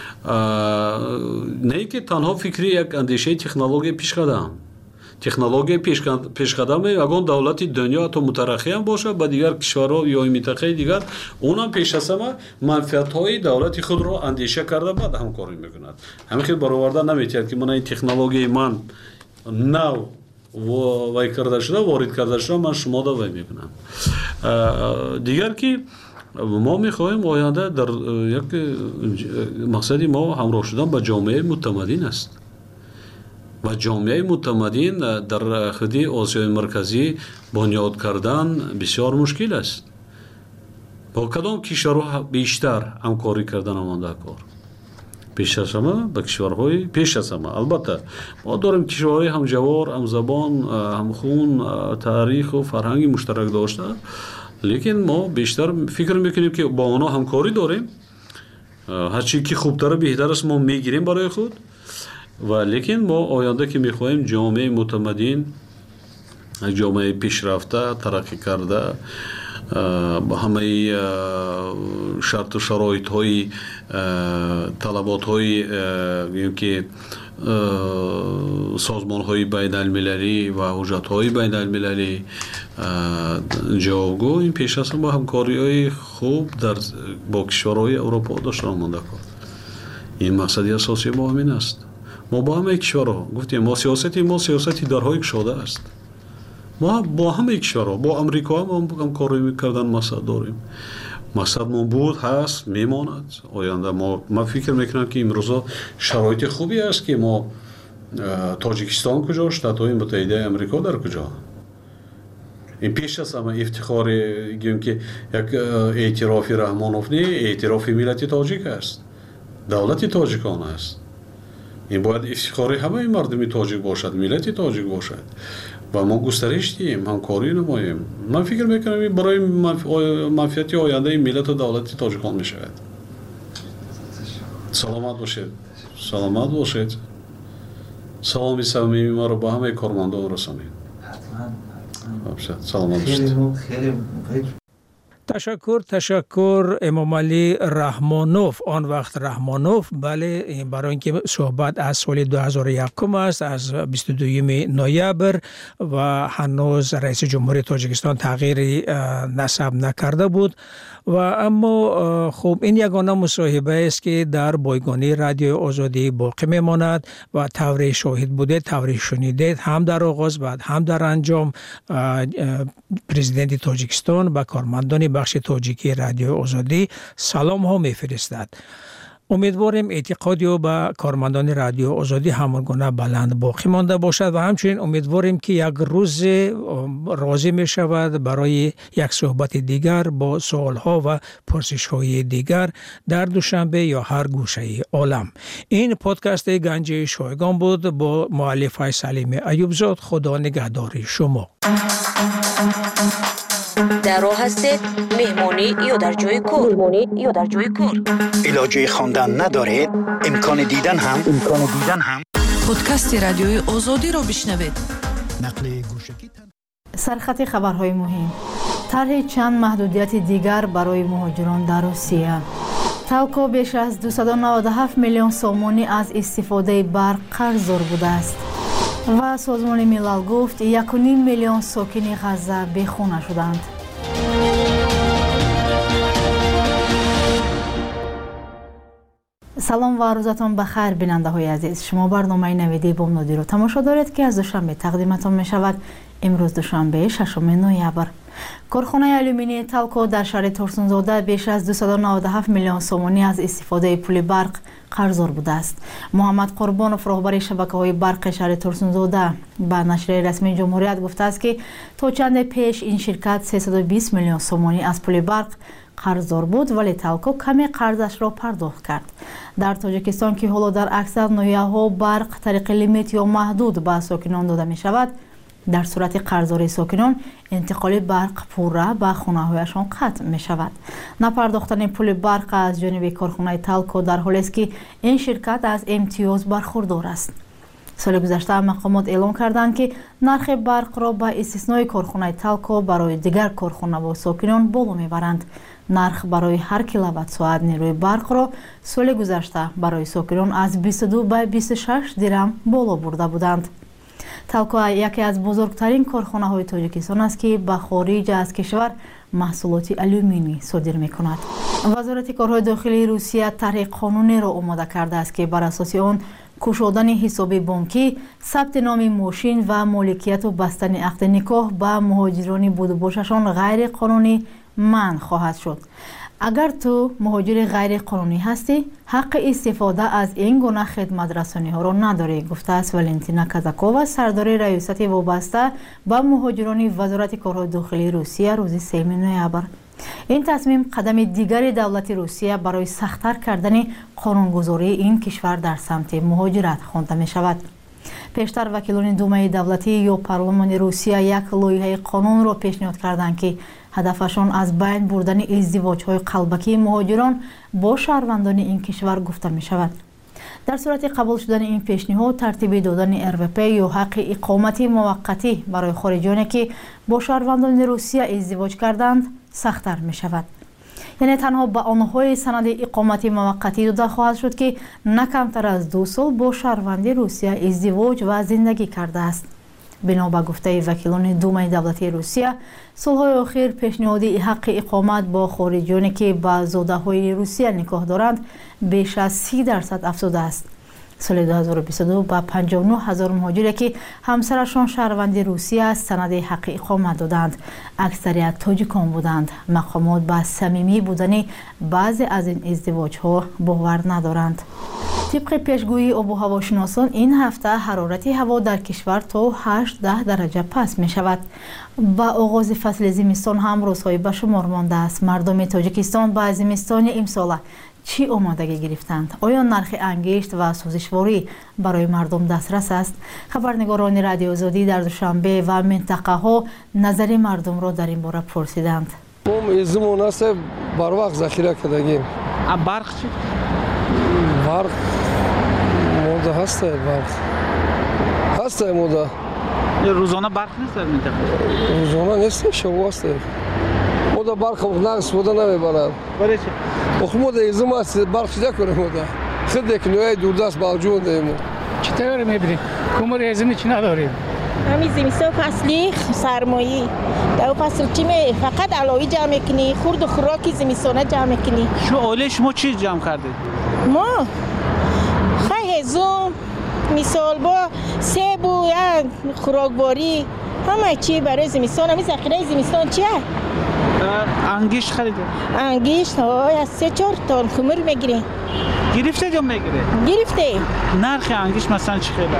نه که تنها فکری یک اندیشه تکنولوژی پیشقدم. تکنولوژی پیشقدم اگه دولت دنیا تو مترقی هم باشه با دیگر کشورها یا منطقه دیگر اونم پیش از همه منفعت‌های دولت خود رو اندیشه کرده بعد همکاری میکند. همین که برآورده نمیتونید که من این تکنولوژی من نو وای کرده شده وارد کرده شده من شما دا وای میکنم. دیگر که ما میخواهیم آینده در یک مقصدی ما همراه شدن با جامعه متمدن است و جامعه متمدن در خودی آسیای مرکزی بنیاد کردن بسیار مشکل است. با کدام کشورها بیشتر همکاری کردن آمانده کار پیش از همه با کشورهای پیش از همه. البته ما داریم کشورهای هم جوار هم زبان هم خون تاریخ و فرهنگی مشترک داشته لیکن ما بیشتر فکر میکنیم که با اونا همکاری داریم هرچی که خوبتر بهتر است ما میگیریم برای خود و لیکن ما آینده که میخواهیم جامعه متمدن جامعه پیشرفته ترقی کرده با همه شرط و شرایط های طلبات های که سازمان های بین المللی و حجت های بین المللی جاگو این پیش از با همکاری های خوب با کشورهای اروپا داشته آمده کرد. این مقصدی اساسی ما همین است. ما با همه کشورها گفتیم ما سیاستی درهای کشاده است. ما با همه کشورها با امریکا هم کاری میکردن مقصد داریم. مقصد ما بود هست میماند آینده. ما فکر میکنم که امروزا شرایط خوبی است که ما تاجیکستان کجا شتات‌های متحده امریکا در کجا این پیش از همه افتخار گیم که یک اعتراف رحمانوف نه اعتراف ملت تاجیک است دولت تاجیکان است. این باید افتخار همه مردم تاجیک باشد ملت تاجیک باشد و ما گسترش دیم همکاری نماییم. من فکر میکنم برای منفعت آینده ملت و دولت تاجیکان میشود. سلامت باشید. سلامی صمیمی ما رو با همه کارمندان رسانید. سلامت باشید. تشکر امام علی رحمانوف آن وقت رحمانوف بله برای اینکه صحبت از سال 2001 است از 22 نوامبر و هنوز رئیس جمهوری تاجیکستان تغییری نسب نکرده بود و اما خب این یگانه مصاحبه است که در بایگانی رادیو آزادی باقی میماند و طوری شاهد بوده طوری شنیدید هم در آغاز بعد هم در انجام پرزیدنت تاجیکستان و کارمندان بخش تاجیکی رادیو آزادی سلام ها میفرستد. امیدواریم اعتقادی به کارمندان رادیو آزادی همانگونه بلند باقی مانده باشد و همچنین امیدواریم که یک روز راضی می شود برای یک صحبت دیگر با سوالها و پرسش‌های دیگر در دوشنبه یا هر گوشه عالم. این پادکست گنج شایگان بود با مؤلف سلیم ایوبزاد. خدا نگهدار شما. در راه هستید مهمانی یا در جای کار علاجه خواندن ندارید امکان دیدن هم پادکست رادیوی آزادی را بشنوید. نقل گوشکی سرخط خبرهای مهم. طرح چند محدودیت دیگر برای مهاجران در روسیه. تالکو بیش از 297 میلیون سومونی از استفاده برق قرضدار بوده است و سازمان ملل گفت 1.5 میلیون ساکن غزه بیخانه شدند. سلام و روزتان بخیر بیننده های عزیز. شما برنامه نویدی بامدادی رو تماشا دارید که از دوشنبه تقدیمتان می شود. امروز دوشنبه 6 نوامبر. کارخانه آلومینی تالکو در شهر ترسونزاده بیش از 297 میلیون سومانی از استفاده پول برق قرضدار بوده است. محمد قربانوف راهبر شبکه‌های برق شهر ترسونزاده به نشریه رسمی جمهوریت گفته است که تا چند پیش این شرکت 320 میلیون سومانی از پول برق قرضدار بود ولی تالکو کمی قرضش را پرداخت کرد. در تاجیکستان که حالا در اکثر ناحیه‌ها برق طریق لیمیت یا محدود به ساکنان داده می شود، در صورت قرضداری ساکنان انتقال برق پورا به خانه‌هایشان قطع می شود. نپرداختن پول برق از جانب کارخانه تالکو در حالی است که این شرکت از امتیاز برخوردار است. سال گذشته مقامات اعلام کردند که نرخ برق را با استثنای کارخانه تالکو برای دیگر کارخانه و ساکنان بالا میبرند. نرخ برای هر کیلووات ساعت نیروی برق را سال گذشته برای ساکنان از 22 به 26 درم بالا برده بودند. تالکو یکی از بزرگترین کارخانه های تاجیکستان است که به خارج از کشور محصولات آلومینی صادر می کند. وزارت کارهای داخلی روسیه طرح قانونی را آماده کرده است که بر اساس آن گشودن حساب بانکی، ثبت نام ماشین و مالکیت و بستن عقد نکاح به مهاجران بود و باششان غیر قانونی منع خواهد شد. اگر تو مهاجر غیر قانونی هستی، حق استفاده از این گونه خدمت رسانی ها را نداری، گفته است ولنتینا کازاکووا، سردار ریاست وابسته به مهاجران وزارت کارهای داخلی روسیه روز 3 نوامبر. این تصمیم قدم دیگری دولت روسیه برای سخت‌تر کردن قانونگذاری این کشور در سمت مهاجرت خوانده می شود. پیشتر وکیلان دومای دولتی یا پارلمان روسیه یک لایحه قانون را پیشنهاد کردند که هدفشان از بین بردن ازدواج‌های قلبکی مهاجران با شهروندان این کشور گفته می شود. در صورت قبول شدن این پیشنهاد، ترتیب دادن RVP یا حق اقامتی موقتی برای خارجیانی که با شهروندان روسیه ازدواج کردند سخت‌تر می شود. یعنی تنها به آنهای سند اقامتی موقتی داده خواهد شد که نه کمتر از 2 سال با شهروند روسیه ازدواج و زندگی کرده است. بنا به گفته وکیلان دومای دولتی روسیه، سالهای اخیر پیشنهاد حق اقامت با خارجیانی که با زاده‌های روسیه نکاح دارند بیش از 30% افزوده است. سال 2022 با 59,000 مهاجری که همسرشان شهروند روسیه است سند حق اقامت دادند. اکثریت تاجیکان بودند. مقامات به صمیمی بودن بعضی از این ازدواج‌ها باور ندارند. طبق پیشگویی آب و هواشناسان این هفته حرارت هوا در کشور تا 8-10 درجه پست می شود. با آغاز فصل زمستان هم روزهای به شمار مانده است. مردم تاجیکستان با زمستان امسال چی آمادگی گرفتند؟ آیا نرخ انگشت و سوزشواری برای مردم دسترس است؟ خبرنگاران رادیو آزادی در دوشنبه و منطقه ها نظر مردم را در این باره پرسیدند. ازمون است بر وقت ذخیره کردگیم. برق چی؟ برق موده هسته برق هسته موده. روزانه برق نیست در منطقه؟ روزانه نیست، شب هسته. موده برق نقص بوده نمیبرد. برای چی؟ موده ازم است برق چیده کنه موده. خیلی که نوعی دوردست باوجود دیمو. چطور میبری؟ کمر ازمی چی نداریم؟ همین زمستان فصلی سرمایی. در فصل چی فقط علوی جمع کنی، خورد و خوراکی زمستانه جمع کنی. شما چی جمع کردید؟ ما خیلی هزوم مثال با سیب و خوراکباری همه چی برای زمستان. همین ذخیره زمستان چیه؟ انگشت خریده؟ انگشت از 3-4 تن کمر میگیره. گرفته یا میگیره؟ گرفته. نرخ انگشت مثلا چه خیلی؟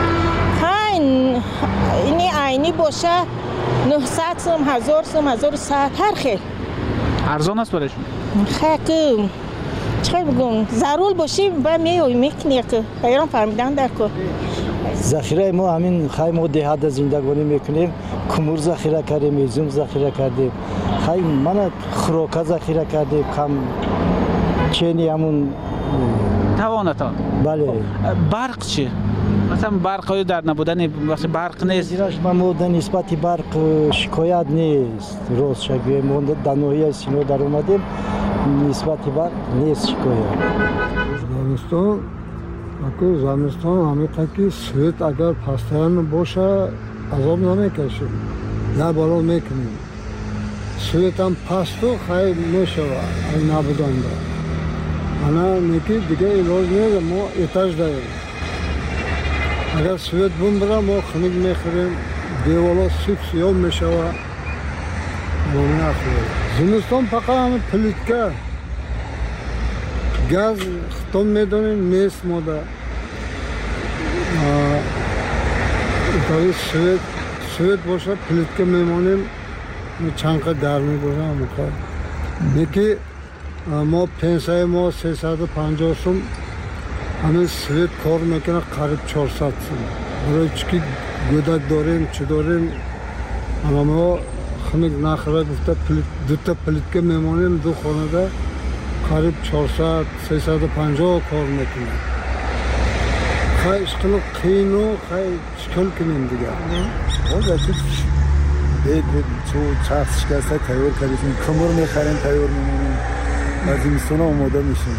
این عینی باشه 900 سوم، 1000 سوم، 1100 هر خیل. ارزان است برایشون؟ خیلی چه بگم ضرور باشه با میکنی که پیران فهمیدن در که ذخیره ما همین خیلی ما دهات زندگانی میکنیم. کمور ذخیره کردیم، ایزوم ذخیره کردیم، خیلی من خوراک ذخیره کردیم، کم چینی همون توانتا. بله. برق چی؟ مثلا برق های در نبودن وقتی برق نیست. ما در نسبت برق شکایت نیست. روز شکایت ما در ناحیه سینو در اومدیم نسبت برق نیست شکایت. زمستان همه تاکی سویت اگر پستران باشه عذاب نمیکشیم یا بالا میکنیم. سویت هم پستو خیلی میشود از نبودن دار. انا نیکی دیگه ایلاز نیست ما اتاج داریم. اگر سویت بوم برا ما خنک میخوریم دیوالا سیب سیاه میشود ما میخوریم. زمستان فقط همه پلیتکه گاز ختم میدونیم نیست ماده. ایتالی سویت باشه پلیتکه میمانیم چند قد گرمی باشه همکار. نیکی ما پنسای ما 350 سوم همین سویت کار میکنه قریب 400 سوم. برای چکی گودک داریم چی داریم اما ما خنک نخوره گفته دوتا پلیتکه میمانیم دو خانه ده قریب 400-350 کار میکنیم. خیلی اشکال قین و خیلی اشکال کنیم دیگه. بید چو چرخ شکسته تیار کردیم، کمر میخریم تیار میمونیم، از زمستان آماده میشیم.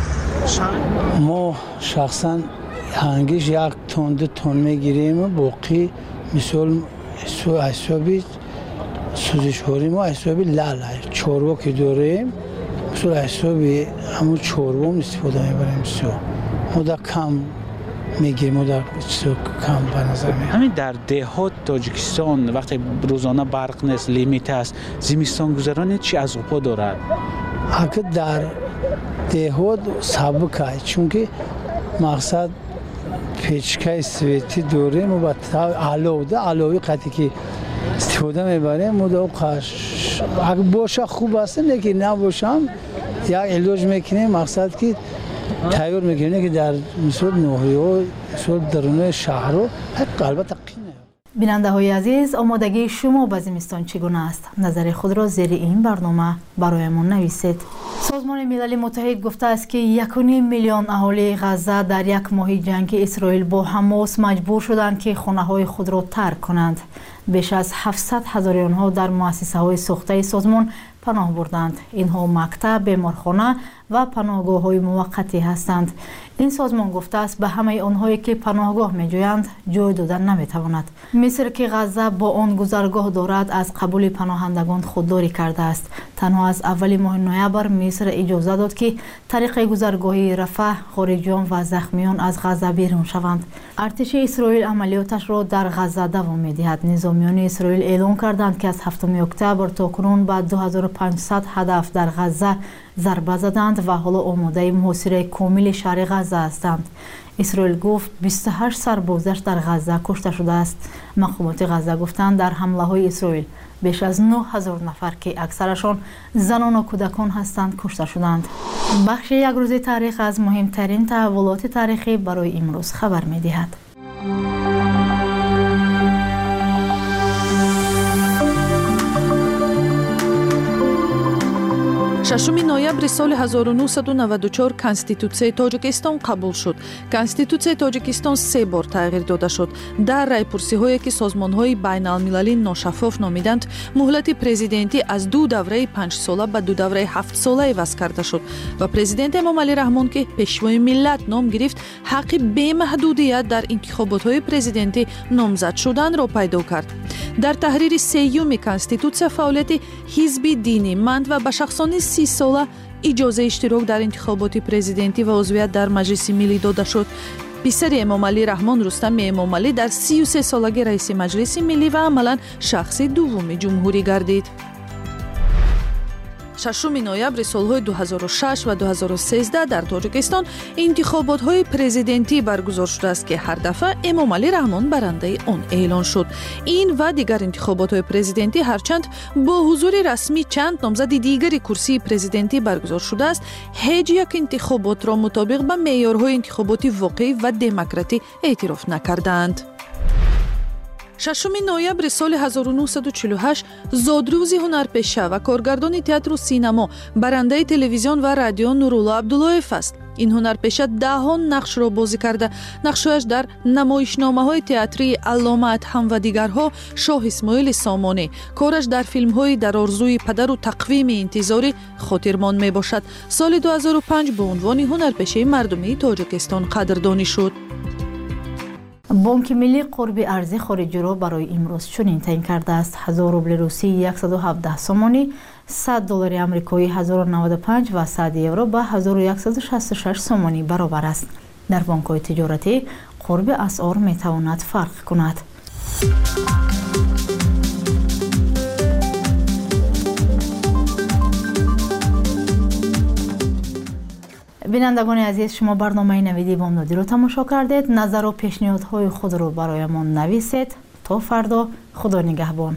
ما شخصا هنگیش 1 تن 2 تن میگیریم. باقی مثال حسابی سوزشواری ما حسابی لاله چوروا که داریم مثل حسابی همون چوروا هم استفاده میبریم. ما در کم میگیریم، ما در کم به نظر میاد. همین در دهات تاجیکستان وقتی روزانه برق نیست لیمیت است زمستان گذرانی چی از اوپا دارد؟ اگه در دهات سبک است چون که مقصد پیچکای سویتی داریم و با علاوه قطعی که استفاده میبریم مدام قش اگه باشه خوب است نه نباشم یک علاج میکنیم مقصد که تیار میکنیم که در مثل ناحیه و مثل درون شهر رو البته قینه. بیننده های عزیز آمادگی شما به زمستان چگونه است؟ نظر خود را زیر این برنامه برایمان نویسید. سازمان ملل متحد گفته است که 1.5 میلیون اهالی غزه در یک ماه جنگ اسرائیل با حماس مجبور شدند که خانه های خود را ترک کنند. بیش از 700,000 آنها در مؤسسه های ساخته سازمان پناه بردند. اینها مکتب، بیمارخانه و پناهگاه های موقتی هستند. این سازمان گفته است به همه آنهایی که پناهگاه می‌جویند جای دادن نمی‌تواند. مصر که غزه با آن گذرگاه دارد از قبول پناهندگان خودداری کرده است. تنها از اول ماه نوامبر مصر اجازه داد که طریق گذرگاهی رفح خارجیان و زخمیان از غزه بیرون شوند. ارتش اسرائیل عملیاتش را در غزه دوام می‌دهد. نظامیان اسرائیل اعلام کردند که از 7 اکتبر تا کنون به 2500 هدف در غزه ضربه زدند و حالا آماده محاصره کامل شهر غزه هستند. اسرائیل گفت 28 سربازش در غزه کشته شده است. مقامات غزه گفتند در حمله های اسرائیل بیش از 9000 نفر که اکثرشان زنان و کودکان هستند کشته شدند. بخش یک روز تاریخ از مهمترین تحولات تاریخی برای امروز خبر می‌دهد. 6 ноябри соли 1994 Конституцияи Тоҷикистон қабул шуд. Конституцияи Тоҷикистон 3 бор тағйир дода шуд. Дар райпурсиҳое ки созмонҳои байналмилалӣ ношаффоф номиданд, муҳлати президентӣ аз 2 давраи 5 сола ба 2 давраи 7 сола иваз карда шуд ва президент Эмомалӣ Раҳмон ки пешвои миллат ном гирифт, ҳаққи бемаҳдудият дар интихоботҳои президентӣ номзад шуданро пайдо кард. дар таҳрири сеюми Конституция фаъолияти ҳизби динӣ, манд ва ба шахсони 30 сола иҷозаи иштирок дар интихоботи президентӣ ва узвият дар маҷлиси миллӣ дода шуд. писари Эмомалӣ Раҳмон Рустами Эмомалӣ дар 33 солагӣ раиси маҷлиси миллӣ ва амалан шахси дуввуми ҷумҳурӣ гардид. 6 ноябри солҳои 2006 ва 2013 дар тоҷикистон интихоботҳои президентӣ баргузор шудааст ки ҳар дафъа Эмомалӣ Раҳмон барандаи он эълон шуд. Ин ва дигар интихоботҳои президентӣ ҳарчанд бо ҳузури расмӣ чанд номзади дигари курсии президентӣ баргузор шудааст, ҳеҷ як интихоботро мутобиқ ба меъёрҳои интихоботи воқеӣ ва демократӣ эътироф накардаанд. 6 ноябри соли 1948 зодрӯзи ҳунарпеша ва коргардони театру синамо, барандаи телевизион ва радио Нурулло Абдуллоев аст. ин ҳунарпеша даҳон нақшро бозӣ карда, нақшҳояш дар намоишномаҳои театрии Аллома Адҳам ва дигарҳо, Шоҳ Исмоили Сомонӣ, кораш дар филмҳои Дар орзуи падару Тақвими интизорӣ хотирмон мебошад. Соли 2005 бо унвони ҳунарпешаи мардумии Тоҷикистон қадрдонӣ шуд. бонки миллӣ қурби арзи хориҷиро барои имрӯз чунин таъин кардааст. 1000 рубли русӣ 117 сомонӣ, $100 амрикоӣ 1095 ва 100 евро ба 1166 сомонӣ баробар аст. дар бонкҳои тиҷоратӣ қурби асъор метавонад фарқ кунад. бинандагони азиз, шумо барномаи навиди бомдодиро тамошо кардед. назару пешниҳодҳои худро бароямон нависед. то фардо, худо нигаҳбон.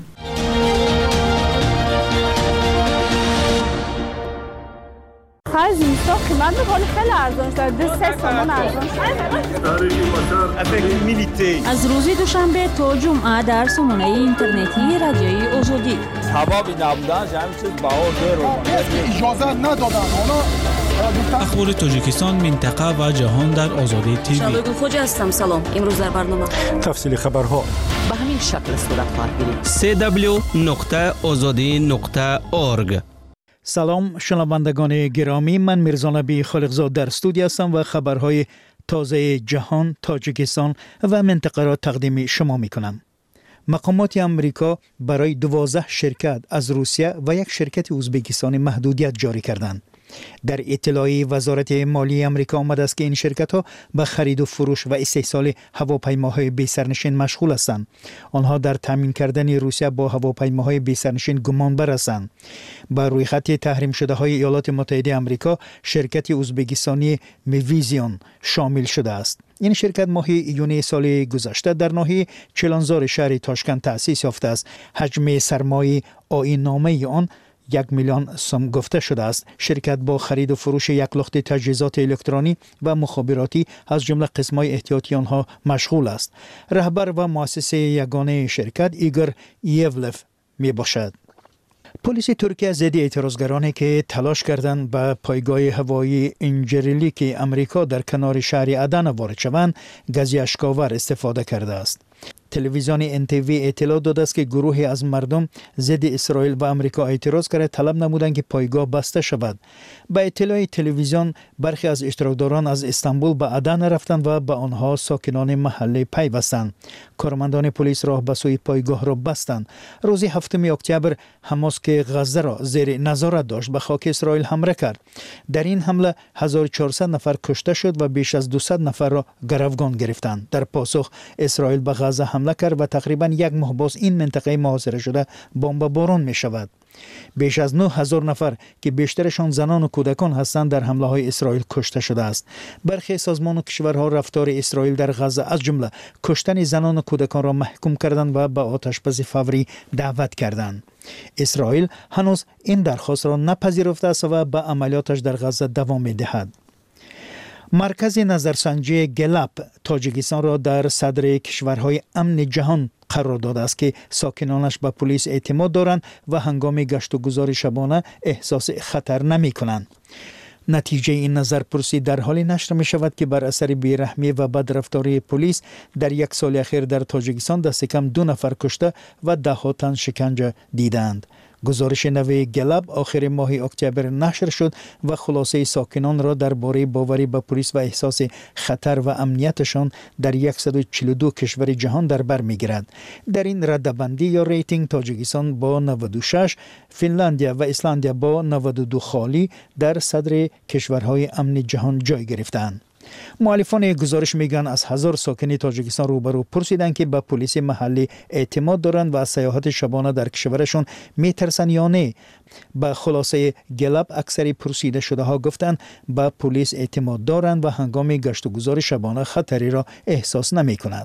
زمستان قیمت می‌کنه خیلی ارزان شده 3 تومان ارزان شده. از روز دوشنبه تا جمعه در سامانه اینترنتی رادیوی آزادی. سبب نبودن همین چیز بها زیر اجازه ندادن. اخبار تاجیکستان، منطقه و جهان در آزادی تیوی. شادو خوجا هستم. سلام. امروز در برنامه تفصیل خبرها به همین شکل صورت خواهد گرفت. www.azadi.org. سلام شنوندگان گرامی، من میرزا نبی خالقزاد در استودیو هستم و خبرهای تازه جهان، تاجیکستان و منطقه را تقدیم شما میکنم. مقامات امریکا برای 12 شرکت از روسیه و یک شرکت ازبکستانی محدودیت جاری کردند. در اطلاعیه وزارت مالی امریکا آمده است که این شرکت‌ها به خرید و فروش و استحصال هواپیماهای بی‌سرنشین مشغول هستند. آنها در تامین کردن روسیه با هواپیماهای بی‌سرنشین گمانبر هستند. بر روی خط تحریم شده های ایالات متحده آمریکا شرکت ازبکستانی میویزیون شامل شده است. این شرکت ماه ایون سال گذشته در ناحیه چلانزار شهر تاشکند تأسیس یافته است. حجم سرمایه آیین‌نامه آن 1 میلیون سوم گفته شده است. شرکت با خرید و فروش یک لخت تجهیزات الکترونی و مخابراتی از جمله قسم‌های احتیاطی آنها مشغول است. رهبر و مؤسس یگانه شرکت ایگور یولف می باشد. پلیس ترکیه ضد اعتراضگرانی که تلاش کردند به پایگاه هوایی انجریلیک امریکا در کنار شهر عدن وارد شوند، گازی اشک‌آور استفاده کرده است. تلویزیون NTV اطلاع داده است که گروهی از مردم ضد اسرائیل و آمریکا اعتراض کرده طلب نمودند که پایگاه بسته شود. با اطلاع تلویزیون برخی از اشتراکداران از استانبول به عدن رفتند و به آنها ساکنان محله پیوستند. کارمندان پلیس راه به سوی پایگاه را بستند. روز 7 اکتبر حماس که غزه را زیر نظارت داشت به خاک اسرائیل حمله کرد. در این حمله 1400 نفر کشته شد و بیش از 200 نفر را گروگان گرفتند. در پاسخ اسرائیل به غزه حمله کرد و تقریبا یک ماه باز این منطقه محاصره شده بمباران می شود. بیش از 9000 نفر که بیشترشان زنان و کودکان هستند در حمله های اسرائیل کشته شده است. برخی سازمان و کشورها رفتار اسرائیل در غزه از جمله کشتن زنان و کودکان را محکوم کردند و به آتشبس فوری دعوت کردند. اسرائیل هنوز این درخواست را نپذیرفته است و به عملیاتش در غزه دوام می دهد. مرکز نظرسنجی گلپ تاجیکستان را در صدر کشورهای امن جهان قرار داده است که ساکنانش به پلیس اعتماد دارند و هنگام گشت و گذار شبانه احساس خطر نمی کنند. نتیجه این نظرپرسی در حالی نشر می شود که بر اثر بیرحمی و بدرفتاری پلیس در یک سال اخیر در تاجیکستان دست کم 2 نفر کشته و 10 تن شکنجه دیدند. گزارش نوی گلب آخر ماه اکتبر نشر شد و خلاصه ساکنان را درباره باوری به پلیس و احساس خطر و امنیتشان در 142 کشور جهان در بر می‌گیرد. در این رده‌بندی یا ریتینگ تاجیکستان با 96، فنلاندیا و ایسلندیا با 92 خالی در صدر کشورهای امن جهان جای گرفتند. مؤلفان گزارش میگن از 1000 ساکن تاجیکستان روبرو پرسیدند که به پلیس محلی اعتماد دارند و از سیاحت شبانه در کشورشون میترسن یا نه. به خلاصه گلب اکثری پرسیده شده ها گفتند به پلیس اعتماد دارند و هنگام گشت و گذار شبانه خطری را احساس نمی کنند.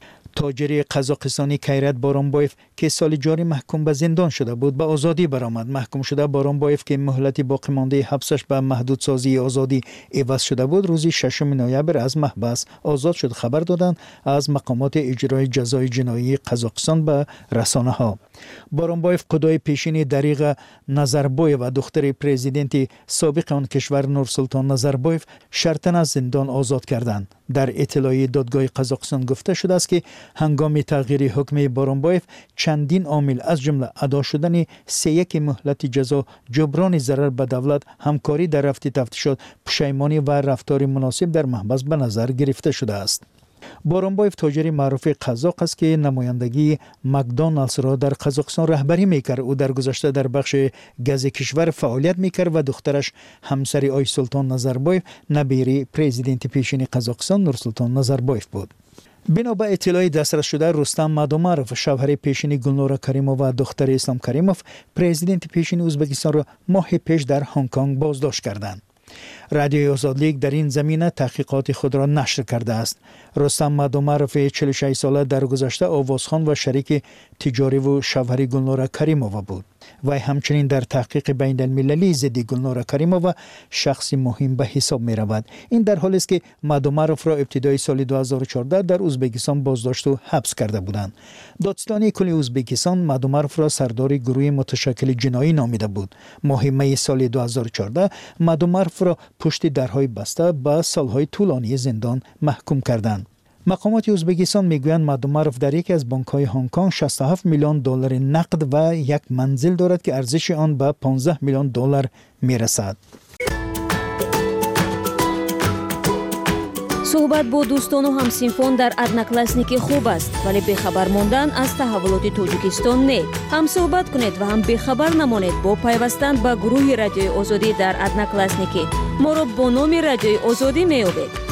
تاجر قزاقستانی کیرت بارانبایف که سال جاری محکوم به زندان شده بود به آزادی برآمد. محکوم شده بارانبایف که مهلت باقی مانده حبسش به محدودسازی آزادی عوض شده بود روز 6 نوامبر از محبس آزاد شد. خبر دادند از مقامات اجرای جزای جنایی قزاقستان به رسانه ها. بارانبایف قضای پیشین دریغ نظربایف و دختر پرزیدنت سابق آن کشور نورسلطان نظربایف شرطاً از زندان آزاد کردند. در اطلاعیه دادگاه قزاقستان گفته شده است که هنگام تغییر حکم بارانبایف چندین عامل از جمله ادا شدن 3 مهلت جزا، جبران ضرر به دولت، همکاری در رفع تفتیشات، پشیمانی و رفتار مناسب در محبس به نظر گرفته شده است. بارانبایف تاجر معروف قزاق است که نمایندگی مکدونالدز را در قزاقستان رهبری میکرد. او در گذشته در بخش گاز کشور فعالیت میکرد و دخترش همسر آی سلطان نظربایف نبیری پرزیدنت پیشین قزاقستان نورسلطان نظربایف بود. بنا به اطلاع دسترس شده رستم مادومارف شوهر پیشین گلنورا کریموف و دختر اسلام کریموف پرزیدنت پیشین ازبکستان را ماه پیش در هنگ کنگ بازداشت کردند. رادیوی آزاد لیگ در این زمینه تحقیقات خود را نشر کرده است. رستم مادومارف 46 ساله در گذشته آوازخوان و شریک تجاری و شوهر گلنورا کریموف بود. و همچنین در تحقیق بین المللی ضد گلنورا کریموف شخصی مهم به حساب می رود. این در حالی است که مادومارف را ابتدای سال 2014 در ازبکستان بازداشت و حبس کرده بودند. دادستانی کل ازبکستان مادومارف را سردار گروه متشکل جنایی نامیده بود. ماه می سال 2014 مادومارف را پشت درهای بسته به سالهای طولانی زندان محکوم کردند. مقامات ازبکستان میگویند مادومارف در یکی از بانک‌های هنگ کنگ 67 میلیون دلار نقد و یک منزل دارد که ارزش آن به 15 میلیون دلار میرسد. صحبت با دوستان و همسینفان در ادناکلاسنیکی خوب است ولی بخبر ماندن از تحولات تاجیکستان نه. هم صحبت کنید و هم بخبر نمانید با پیوستن به گروه رادیوی آزادی در ادناکلاسنیکی. ما را با نام رادیوی آزادی میابید.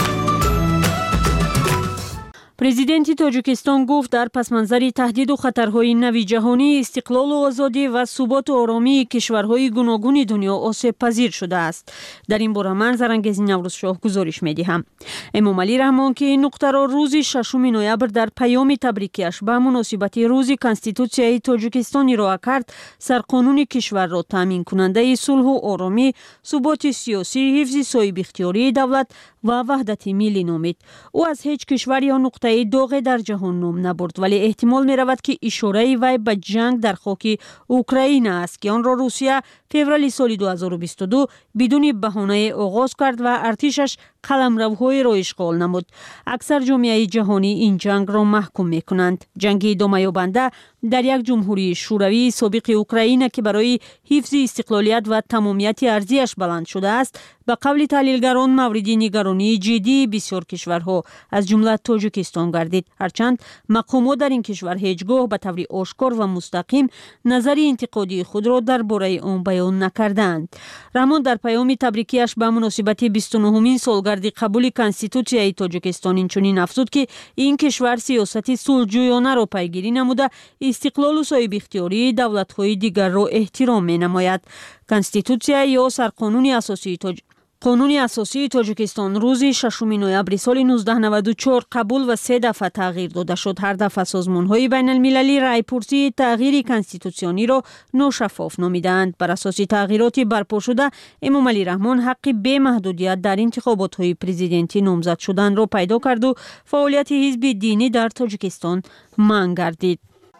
президенти тоҷикистон гуфт дар пасманзари таҳдиду хатарҳои нави ҷаҳонӣ истиқлолу озодӣ ва суботу оромии кишварҳои гуногуни дунё осебпазир шудааст. дар ин бора ман зарангези наврӯзшоҳ гузориш медиҳам. эмомалӣ раҳмон ки ин нуқтаро рӯзи 6 ноябр дар паёми табрикиаш ба муносибати рӯзи конститутсияи тоҷикистон ироа кард, сарқонуни кишварро таъминкунандаи сулҳу оромӣ, суботи сиёсӣ, ҳифзи соҳибихтиёрии давлат ва ваҳдати миллӣ номид. ӯ аз ҳеҷ кишвар ё нуқтаи доғе дар ҷаҳон ном набурд, вале эҳтимол меравад ки ишораи вай ба ҷанг дар хоки Украина аст ки онро Русия феврали соли 2022 бидуни баҳонае оғоз кард ва артишаш қаламравҳоеро ишғол намуд. аксар ҷомеаи ҷаҳонӣ ин ҷангро маҳкум мекунанд. ҷанги идомаёбанда дар як ҷумҳурии шӯравии собиқи Украина ки барои ҳифзи истиқлолият ва тамомияти арзияш баланд шудааст, ба қавли таҳлилгарон мавриди нигаронии ҷиддии бисёр кишварҳо аз ҷумла Тоҷикистон гардид. ҳарчанд мақомот дар ин кишвар ҳеҷ гоҳ ба таври ошкор ва мустақим назари интиқодии худро дар бораи он баён накардаанд. раҳмон дар паёми табрикиаш ба муносибати 29-умин солгарди қабули конститутсияи Тоҷикистон инчунин афзуд ки ин кишвар сиёсати сулҳҷӯёнаро пайгирӣ намуда истиқлолу соҳибихтиёрии давлатҳои дигарро эҳтиром менамояд. конститутсия ё сарқонуни асосии қонуни асосии Тоҷикистон рӯзи 6 ноябри соли 1994 қабул ва 3 дафъа тағйир дода шуд. ҳар дафъа созмонҳои байналмилалӣ райпурсии тағйири конститутсиониро ношаффоф номидаанд. бар асоси тағйироти барпо шуда Эмомалӣ Раҳмон ҳаққи бемаҳдудият дар интихоботҳои президентӣ номзад шуданро пайдо карду фаъолияти ҳизби динӣ дар Тоҷикистон манъ гардид.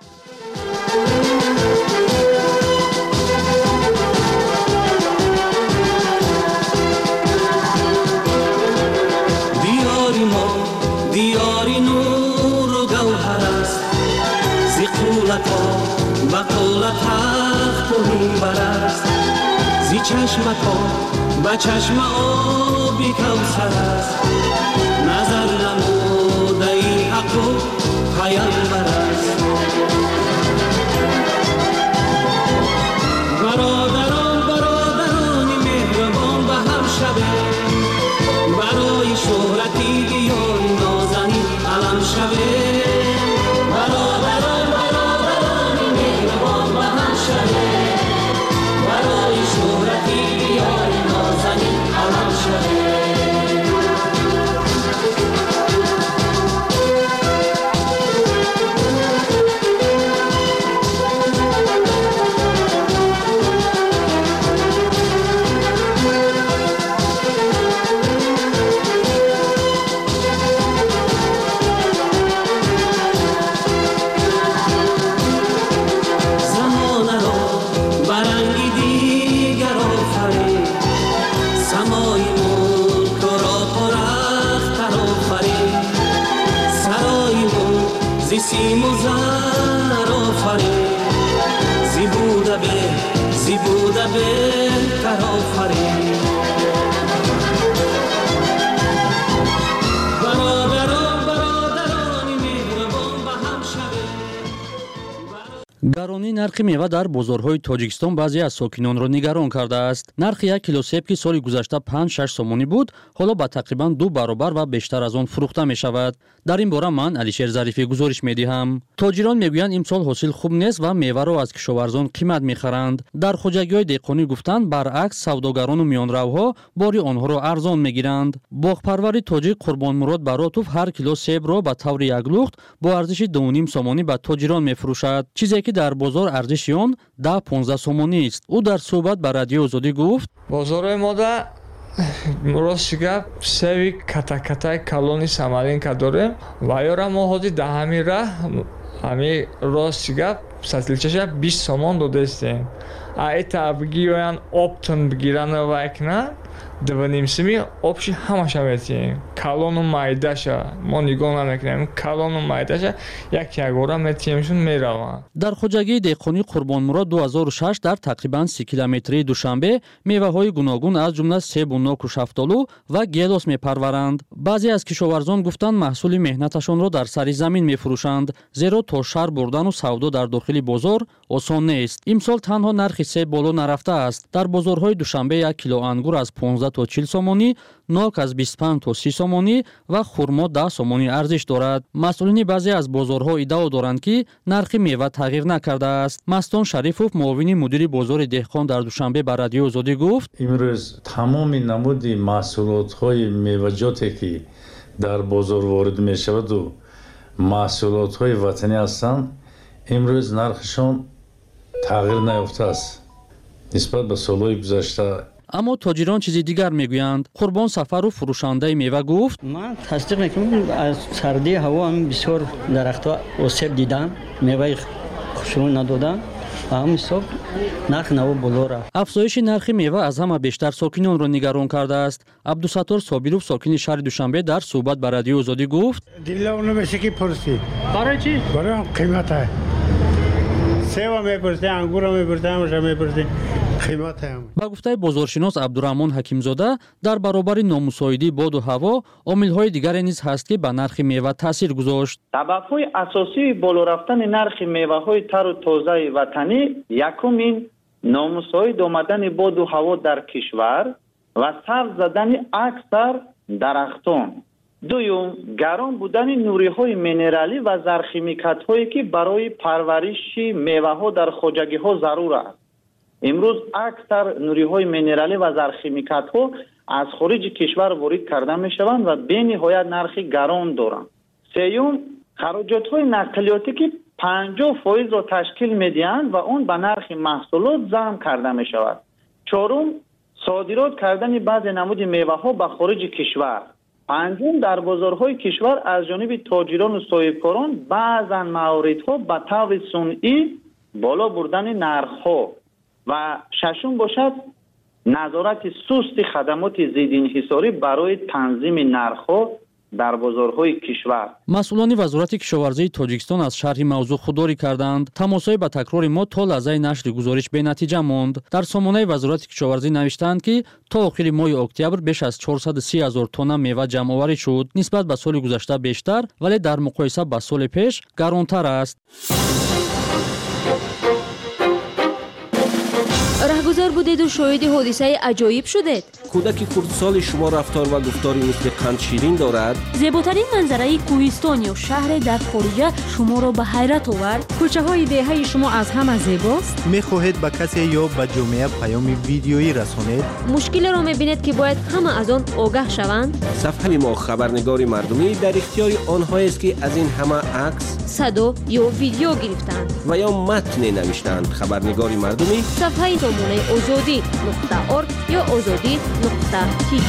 دیاری نور و گوهر است زی قولتا و قولت تخت و میبر است زی چشمتا و چشم آبی کوثر است نظر نموده ای حق و پیامبر است برادران برادرانی مهربان به هم شبه برای زیبوده بهتر آفرین гаронии нархи мева дар бозорҳои тоҷикистон баъзе аз сокинонро нигарон кардааст. Нархи 1 кило себ ки соли гузашта 5-6 сомонӣ буд, ҳоло ба тақрибан 2 баробар ва бештар аз он фурӯхта мешавад. дар ин бора ман Алишер Зарифӣ гузориш медиҳам. Тоҷирон мегӯянд имсол ҳосил хуб нест ва меваро аз кишоварзон қимат мехаранд. дар хоҷагиҳои деҳқонӣ гуфтанд баръакс савдогарону миёнравҳо бори онҳоро арзон мегиранд. боғпарвари тоҷик Қурбонмурод Баротов ҳар кило себро ба таври як лухт бо арзиши 2.5 сомонӣ ба тоҷирон мефурӯшад, чизе ки дар бозор арзиши он 10-15 сомонӣ ист. ӯ дар суҳбат ба Радиои Озодӣ гуфт: бозорои мода рости гап севи ката-катаи калони самаринка дорем ва ёра мо ҳози даҳамира ҳами рости гап сатилчаша 20 сомон додестем. А эта бигиёян оптон бигирана вайкна 2.5 семи обши ҳамаша метиҳем. Калону майдаша мо нигоҳ намекунем. Калону майдаша як-ягора метиҳемшун мераванд. дар хоҷагии деҳқонӣ Қурбонмурод 2006 дар тақрибан 30 километрии Душанбе меваҳои гуногун аз ҷумла себу ноку шафтолу ва гелос мепарваранд. баъзе аз кишоварзон гуфтанд маҳсули меҳнаташонро дар сари замин мефурӯшанд, зеро то шаҳр бурдану савдо дар дохили бозор осон нест. имсол танҳо нархи себ боло нарафтааст. дар бозорҳои Душанбе 1 кило ангур аз 15 то 40 сомонӣ, нок аз 25 то 30 сомонӣ ва хурмо 10 сомонӣ арзиш дорад. масъулини баъзе аз бозорҳо иддао доранд ки нархи мева тағйир накардааст. Мастон Шарифов, муовини мудири бозори деҳқон дар Душанбе ба Радиои Озодӣ гуфт: имрӯз тамоми намуди маҳсулотҳои меваҷоте ки дар бозор ворид мешаваду маҳсулотҳои ватанӣ ҳастанд, имрӯз нархшон тағйир наёфтааст нисбат ба солҳои гузашта. аммо тоҷирон чизи дигар мегӯянд. Қурбон Сафаров, фурӯшандаи мева гуфт: ман тасдиқ мекунам, аз сардии ҳаво бисёр дарахтҳо осеб дидам, меваи хушрӯ надодам. ҳисоб нарх наво боло рафт. афзоиши нархи мева аз ҳама бештар сокинонро нигарон кардааст. Абдусаттор Собиров, сокини шаҳри Душанбе, дар суҳбат ба Радиои Озодӣ гуфт: дилам намеша ки пурсӣ. барои чӣ? барои қимата. сева мепурсӣ, ангура мепурсӣ, ҳамаша мепурсӣ. ба гуфтаи бозоршинос Абдураҳмон Ҳакимзода, дар баробари номусоидии боду ҳаво омилҳои дигаре низ ҳаст ки ба нархи мева таъсир гузошт. сабабҳои асосии боло рафтани нархи меваҳои тару тозаи ватанӣ якум ин номусоид омадани боду ҳаво дар кишвар ва сар задани аксар дарахтон. дуюм гарон будани нуриҳои минералӣ ва зархимикатҳое ки барои парвариши меваҳо дар хоҷагиҳо зарур аст. имрӯз аксар нуриҳои минералӣ ва зархимикатҳо аз хориҷи кишвар ворид карда мешаванд ва бениҳоят нархи гарон доранд. сеюм хароҷотҳои нақлиётӣ ки 50%-ро ташкил медиҳанд ва он ба нархи маҳсулот замъ карда мешавад. чорум содирот кардани баъзе намуди меваҳо ба хориҷи кишвар. панҷум дар бозорҳои кишвар аз ҷониби тоҷирону соҳибкорон баъзан мавридҳо ба таври сунъӣ боло бурдани нархҳо. ва шашум бошад назорати сусти хадамоти зиддинҳисорӣ барои танзими нархҳо дар бозорҳои кишвар. масъулони вазорати кишоварзии Тоҷикистон аз шарҳи мавзӯъ худдорӣ карданд. тамосҳои ба такрори мо то лаҳзаи нашри гузориш бенатиҷа монд. дар сомонаи вазорати кишоварзӣ навиштаанд ки то охири моҳи октябр беш аз 430 000 тонна мева ҷамъоварӣ шуд. нисбат ба соли гузашта бештар, вале дар муқоиса ба соли пеш гаронтар аст. раҳгузар будеду шоҳиди ҳодисаи аҷоиб шудед. кӯдаки хурдсоли шумо рафтор ва гуфтори мисли қандширин дорад? зеботарин манзараи кӯҳистон ё шаҳре дар хориҷа шуморо ба ҳайрат овард? кӯчаҳои деҳаи шумо аз ҳама зебост? мехоҳед ба касе ё ба ҷомеа паёми видеоӣ расонед? мушкилеро мебинед ки бояд ҳама аз он огаҳ шаванд? сафҳаи мо хабарнигори мардумӣ дар ихтиёри онҳоест ки аз ин ҳама акс, садо ё видео гирифтанд ва ё матне навиштанд. хабарнигори мардумӣ сафҳаи номунаи озодӣ.орг ё озодӣ.tj.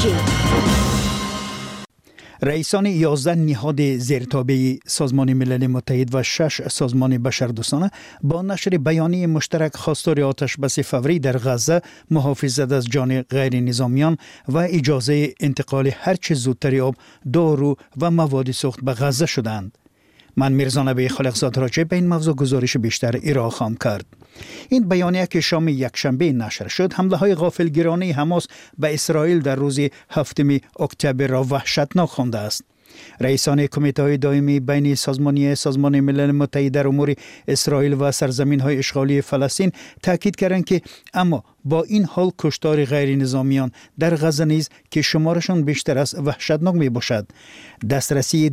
раисони 11 ниҳоди зертобаи Созмони Милали Муттаҳид ва 6 созмони башардӯстона бо нашри баёнии муштарак хостори оташбаси фаврӣ дар Ғазза, муҳофизат аз ҷони ғайринизомиён ва иҷозаи интиқоли ҳарчи зудтари об, дору ва маводи сӯхт ба Ғазза шуданд. من میرزا نبی خالقزاد راجع به این موضوع گزارش بیشتر ارائه خواهم کرد. این بیانیه که شام یکشنبه نشر شد حمله های غافلگیرانه حماس به اسرائیل در روز 7 اکتبر را وحشتناک خوانده است. رئیسان کمیته های دائمی بین سازمان ملل متحد در امور اسرائیل و سرزمین های اشغالی فلسطین تاکید کردند که اما با این حال کشتار غیر نظامیان در غزه نیز که شمارشان بیشتر است وحشتناک می باشد. دسترسی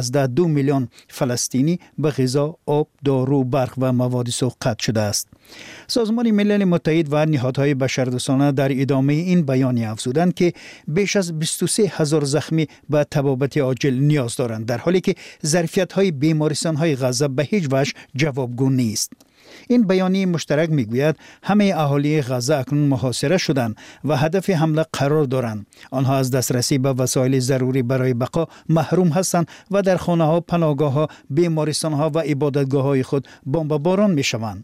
2 میلیون فلسطینی به غذا، آب، دارو، برق و مواد سوخت قطع شده است. سازمان ملل متحد و نهادهای بشردوستانه در ادامه این بیانیه افزودند که بیش از 23,000 زخمی به طبابت عاجل نیاز دارند، در حالی که ظرفیت‌های بیمارستان‌های غزه به هیچ وجه جوابگو نیست. این بیانیه مشترک میگوید همه اهالی غزه اکنون محاصره شدند و هدف حمله قرار دارند. آنها از دسترسی به وسایل ضروری برای بقا محروم هستند و در خانه‌ها، پناهگاه‌ها، بیمارستان‌ها و عبادتگاه‌های خود بمباران می‌شوند.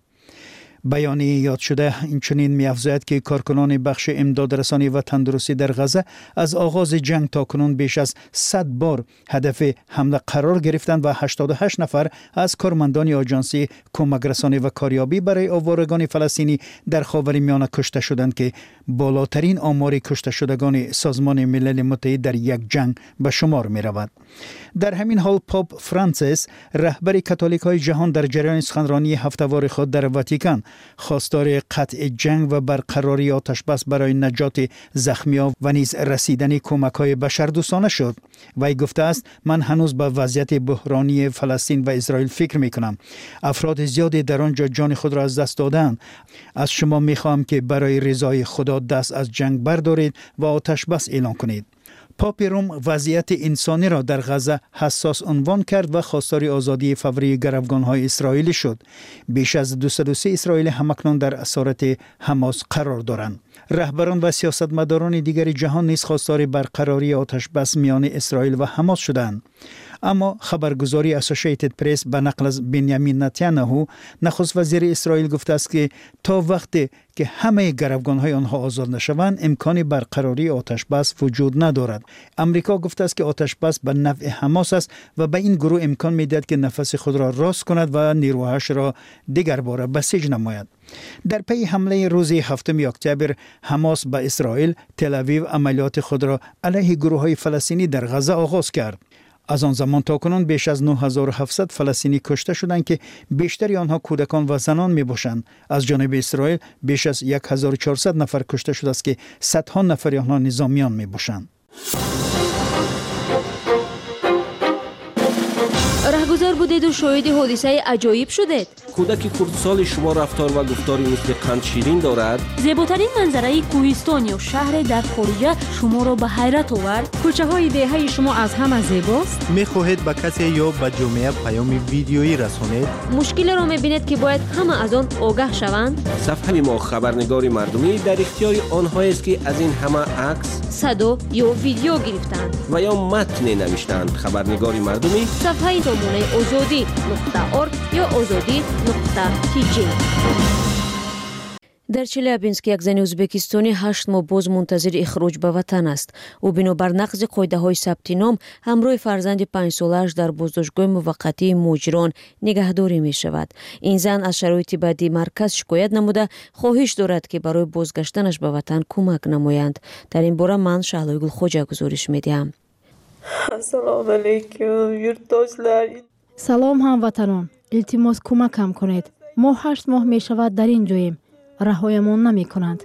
بیانیه یاد شده اینچنین می‌افزاید که کارکنان بخش امدادرسانی و تندرستی در غزه از آغاز جنگ تا کنون بیش از 100 بار هدف حمله قرار گرفتند و 88 نفر از کارمندان آژانس کمک رسانی و کاریابی برای آوارگان فلسطینی در خاورمیانه کشته شدند که بالاترین آمار کشته شدگان سازمان ملل متحد در یک جنگ به شمار می‌رود. در همین حال پاپ فرانسیس رهبر کاتولیک‌های جهان در جریان سخنرانی هفته‌وار خود در واتیکان خواستار قطع جنگ و برقراری آتش بس برای نجات زخمیان و نیز رسیدن کمک‌های بشردوستانه شد. وی گفته است من هنوز به وضعیت بحرانی فلسطین و اسرائیل فکر می‌کنم. افراد زیادی در آنجا جان خود را از دست دادند. از شما می‌خواهم که برای رضای خدا دست از جنگ بردارید و آتش بس اعلان کنید. پاپ روم وضعیت انسانی را در غزه حساس عنوان کرد و خواستار آزادی فوری گروگان‌های اسرائیلی شد. بیش از 203 اسرائیلی همکنون در اسارت حماس قرار دارند. رهبران و سیاستمداران دیگر جهان نیز خواستار برقراری آتش بس میان اسرائیل و حماس شدند. اما خبرگزاری اسوسییتد پرس به نقل از بنیامین نتانیاهو نخست وزیر اسرائیل گفته است که تا وقتی که همه گروگان‌های آنها آزاد نشوند امکان برقراری آتش بس وجود ندارد. امریکا گفته است که آتش بس به نفع حماس است و به این گروه امکان می‌دهد که نفس خود را راست کند و نیروهاش را دیگر باره بسیج نماید. در پی حمله روز 7 اکتبر حماس به اسرائیل، تل آویو عملیات خود را علیه گروه‌های فلسطینی در غزه آغاز کرد. از آن زمان تا کنون بیش از 9700 فلسطینی کشته شدند که بیشتری آنها کودکان و زنان می باشند. از جانب اسرائیل بیش از 1400 نفر کشته شده است که صدها نفر آنها نظامیان می باشند. رهگذر بودید و شاهد حادثه عجایب شدید. کودک کردسال شما رفتار و گفتاری مثل قند شیرین دارد. زیباترین منظره کوهستان یا شهر در خارج شما را به حیرت آورد. کوچه های دهه شما از همه زیباست. می‌خواهید به کسی یا به جامعه پیام ویدیویی رسانید. مشکل را می‌بینید که باید همه از آن آگاه شوند. صفحه ما خبرنگاری مردمی در اختیار آنهایی است که از این همه عکس، صدا یا ویدیو گرفتند و یا متن نوشتند. خبرنگاری مردمی صفحه سامانه azadi.org یا azadi.tg. در چلیابینسک یک زن ازبکستانی 8 ماه باز منتظر اخراج به وطن است. او بنابر نقض قاعده‌های ثبت نام همراه فرزند 5 سالش در بازداشتگاه موقتی مهاجران نگهداری می شود. این زن از شرایط بدی مرکز شکایت نموده خواهش دارد که برای بازگشتنش به وطن کمک نمایند. در این باره من شهلای گلخوجا گزارش میدهم. السلام علیکم یurtdoshlar. سلام هموطنان، التماس کمکم کنید. ما 8 ماه می شود در این جاییم. رهایمان نمی کنند.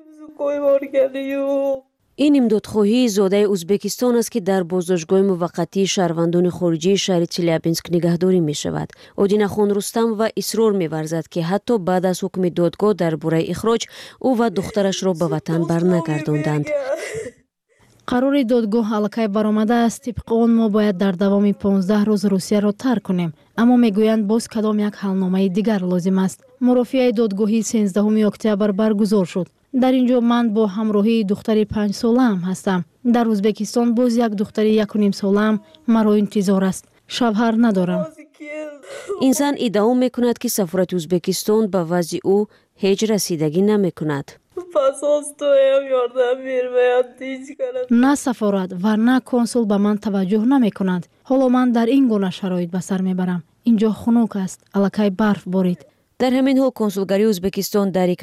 این امدادخواهی زاده ازبکستان است که در بازداشتگاه موقتی شهروندان خارجی شهر چلیابینسک نگهداری می شود. آدینه خان رستم و اصرار می ورزد که حتی بعد از حکم دادگاه درباره اخراج او و دخترش را به وطن برنگرداندند. قرار دادگاه الکی برآمده است. طبق آن ما باید در دوام 15 روز روسیه را ترک کنیم، اما میگویند باز کدام یک حلنامه دیگر لازم است. مرافعه دادگاهی 13 اکتبر برگزار شد. در اینجا من با همراهی دختری 5 ساله‌ام هستم. در ازبکستان باز یک دختری 1.5 ساله‌ام مرا انتظار است. شوهر ندارم. این زن ادعا میکند که سفارت ازبکستان به وضع او هیچ رسیدگی نمیکند. посольствоям ёрдам мермеяд ҳеҷ кард. На сафорат ва на консул ба ман таваҷҷӯҳ намекунанд. ҳоло ман дар ин гуна шароит ба сар мебарам. инҷо хунук аст, аллакай барф борид. дар ҳамин ҳол консулгарии ӯзбекистон дар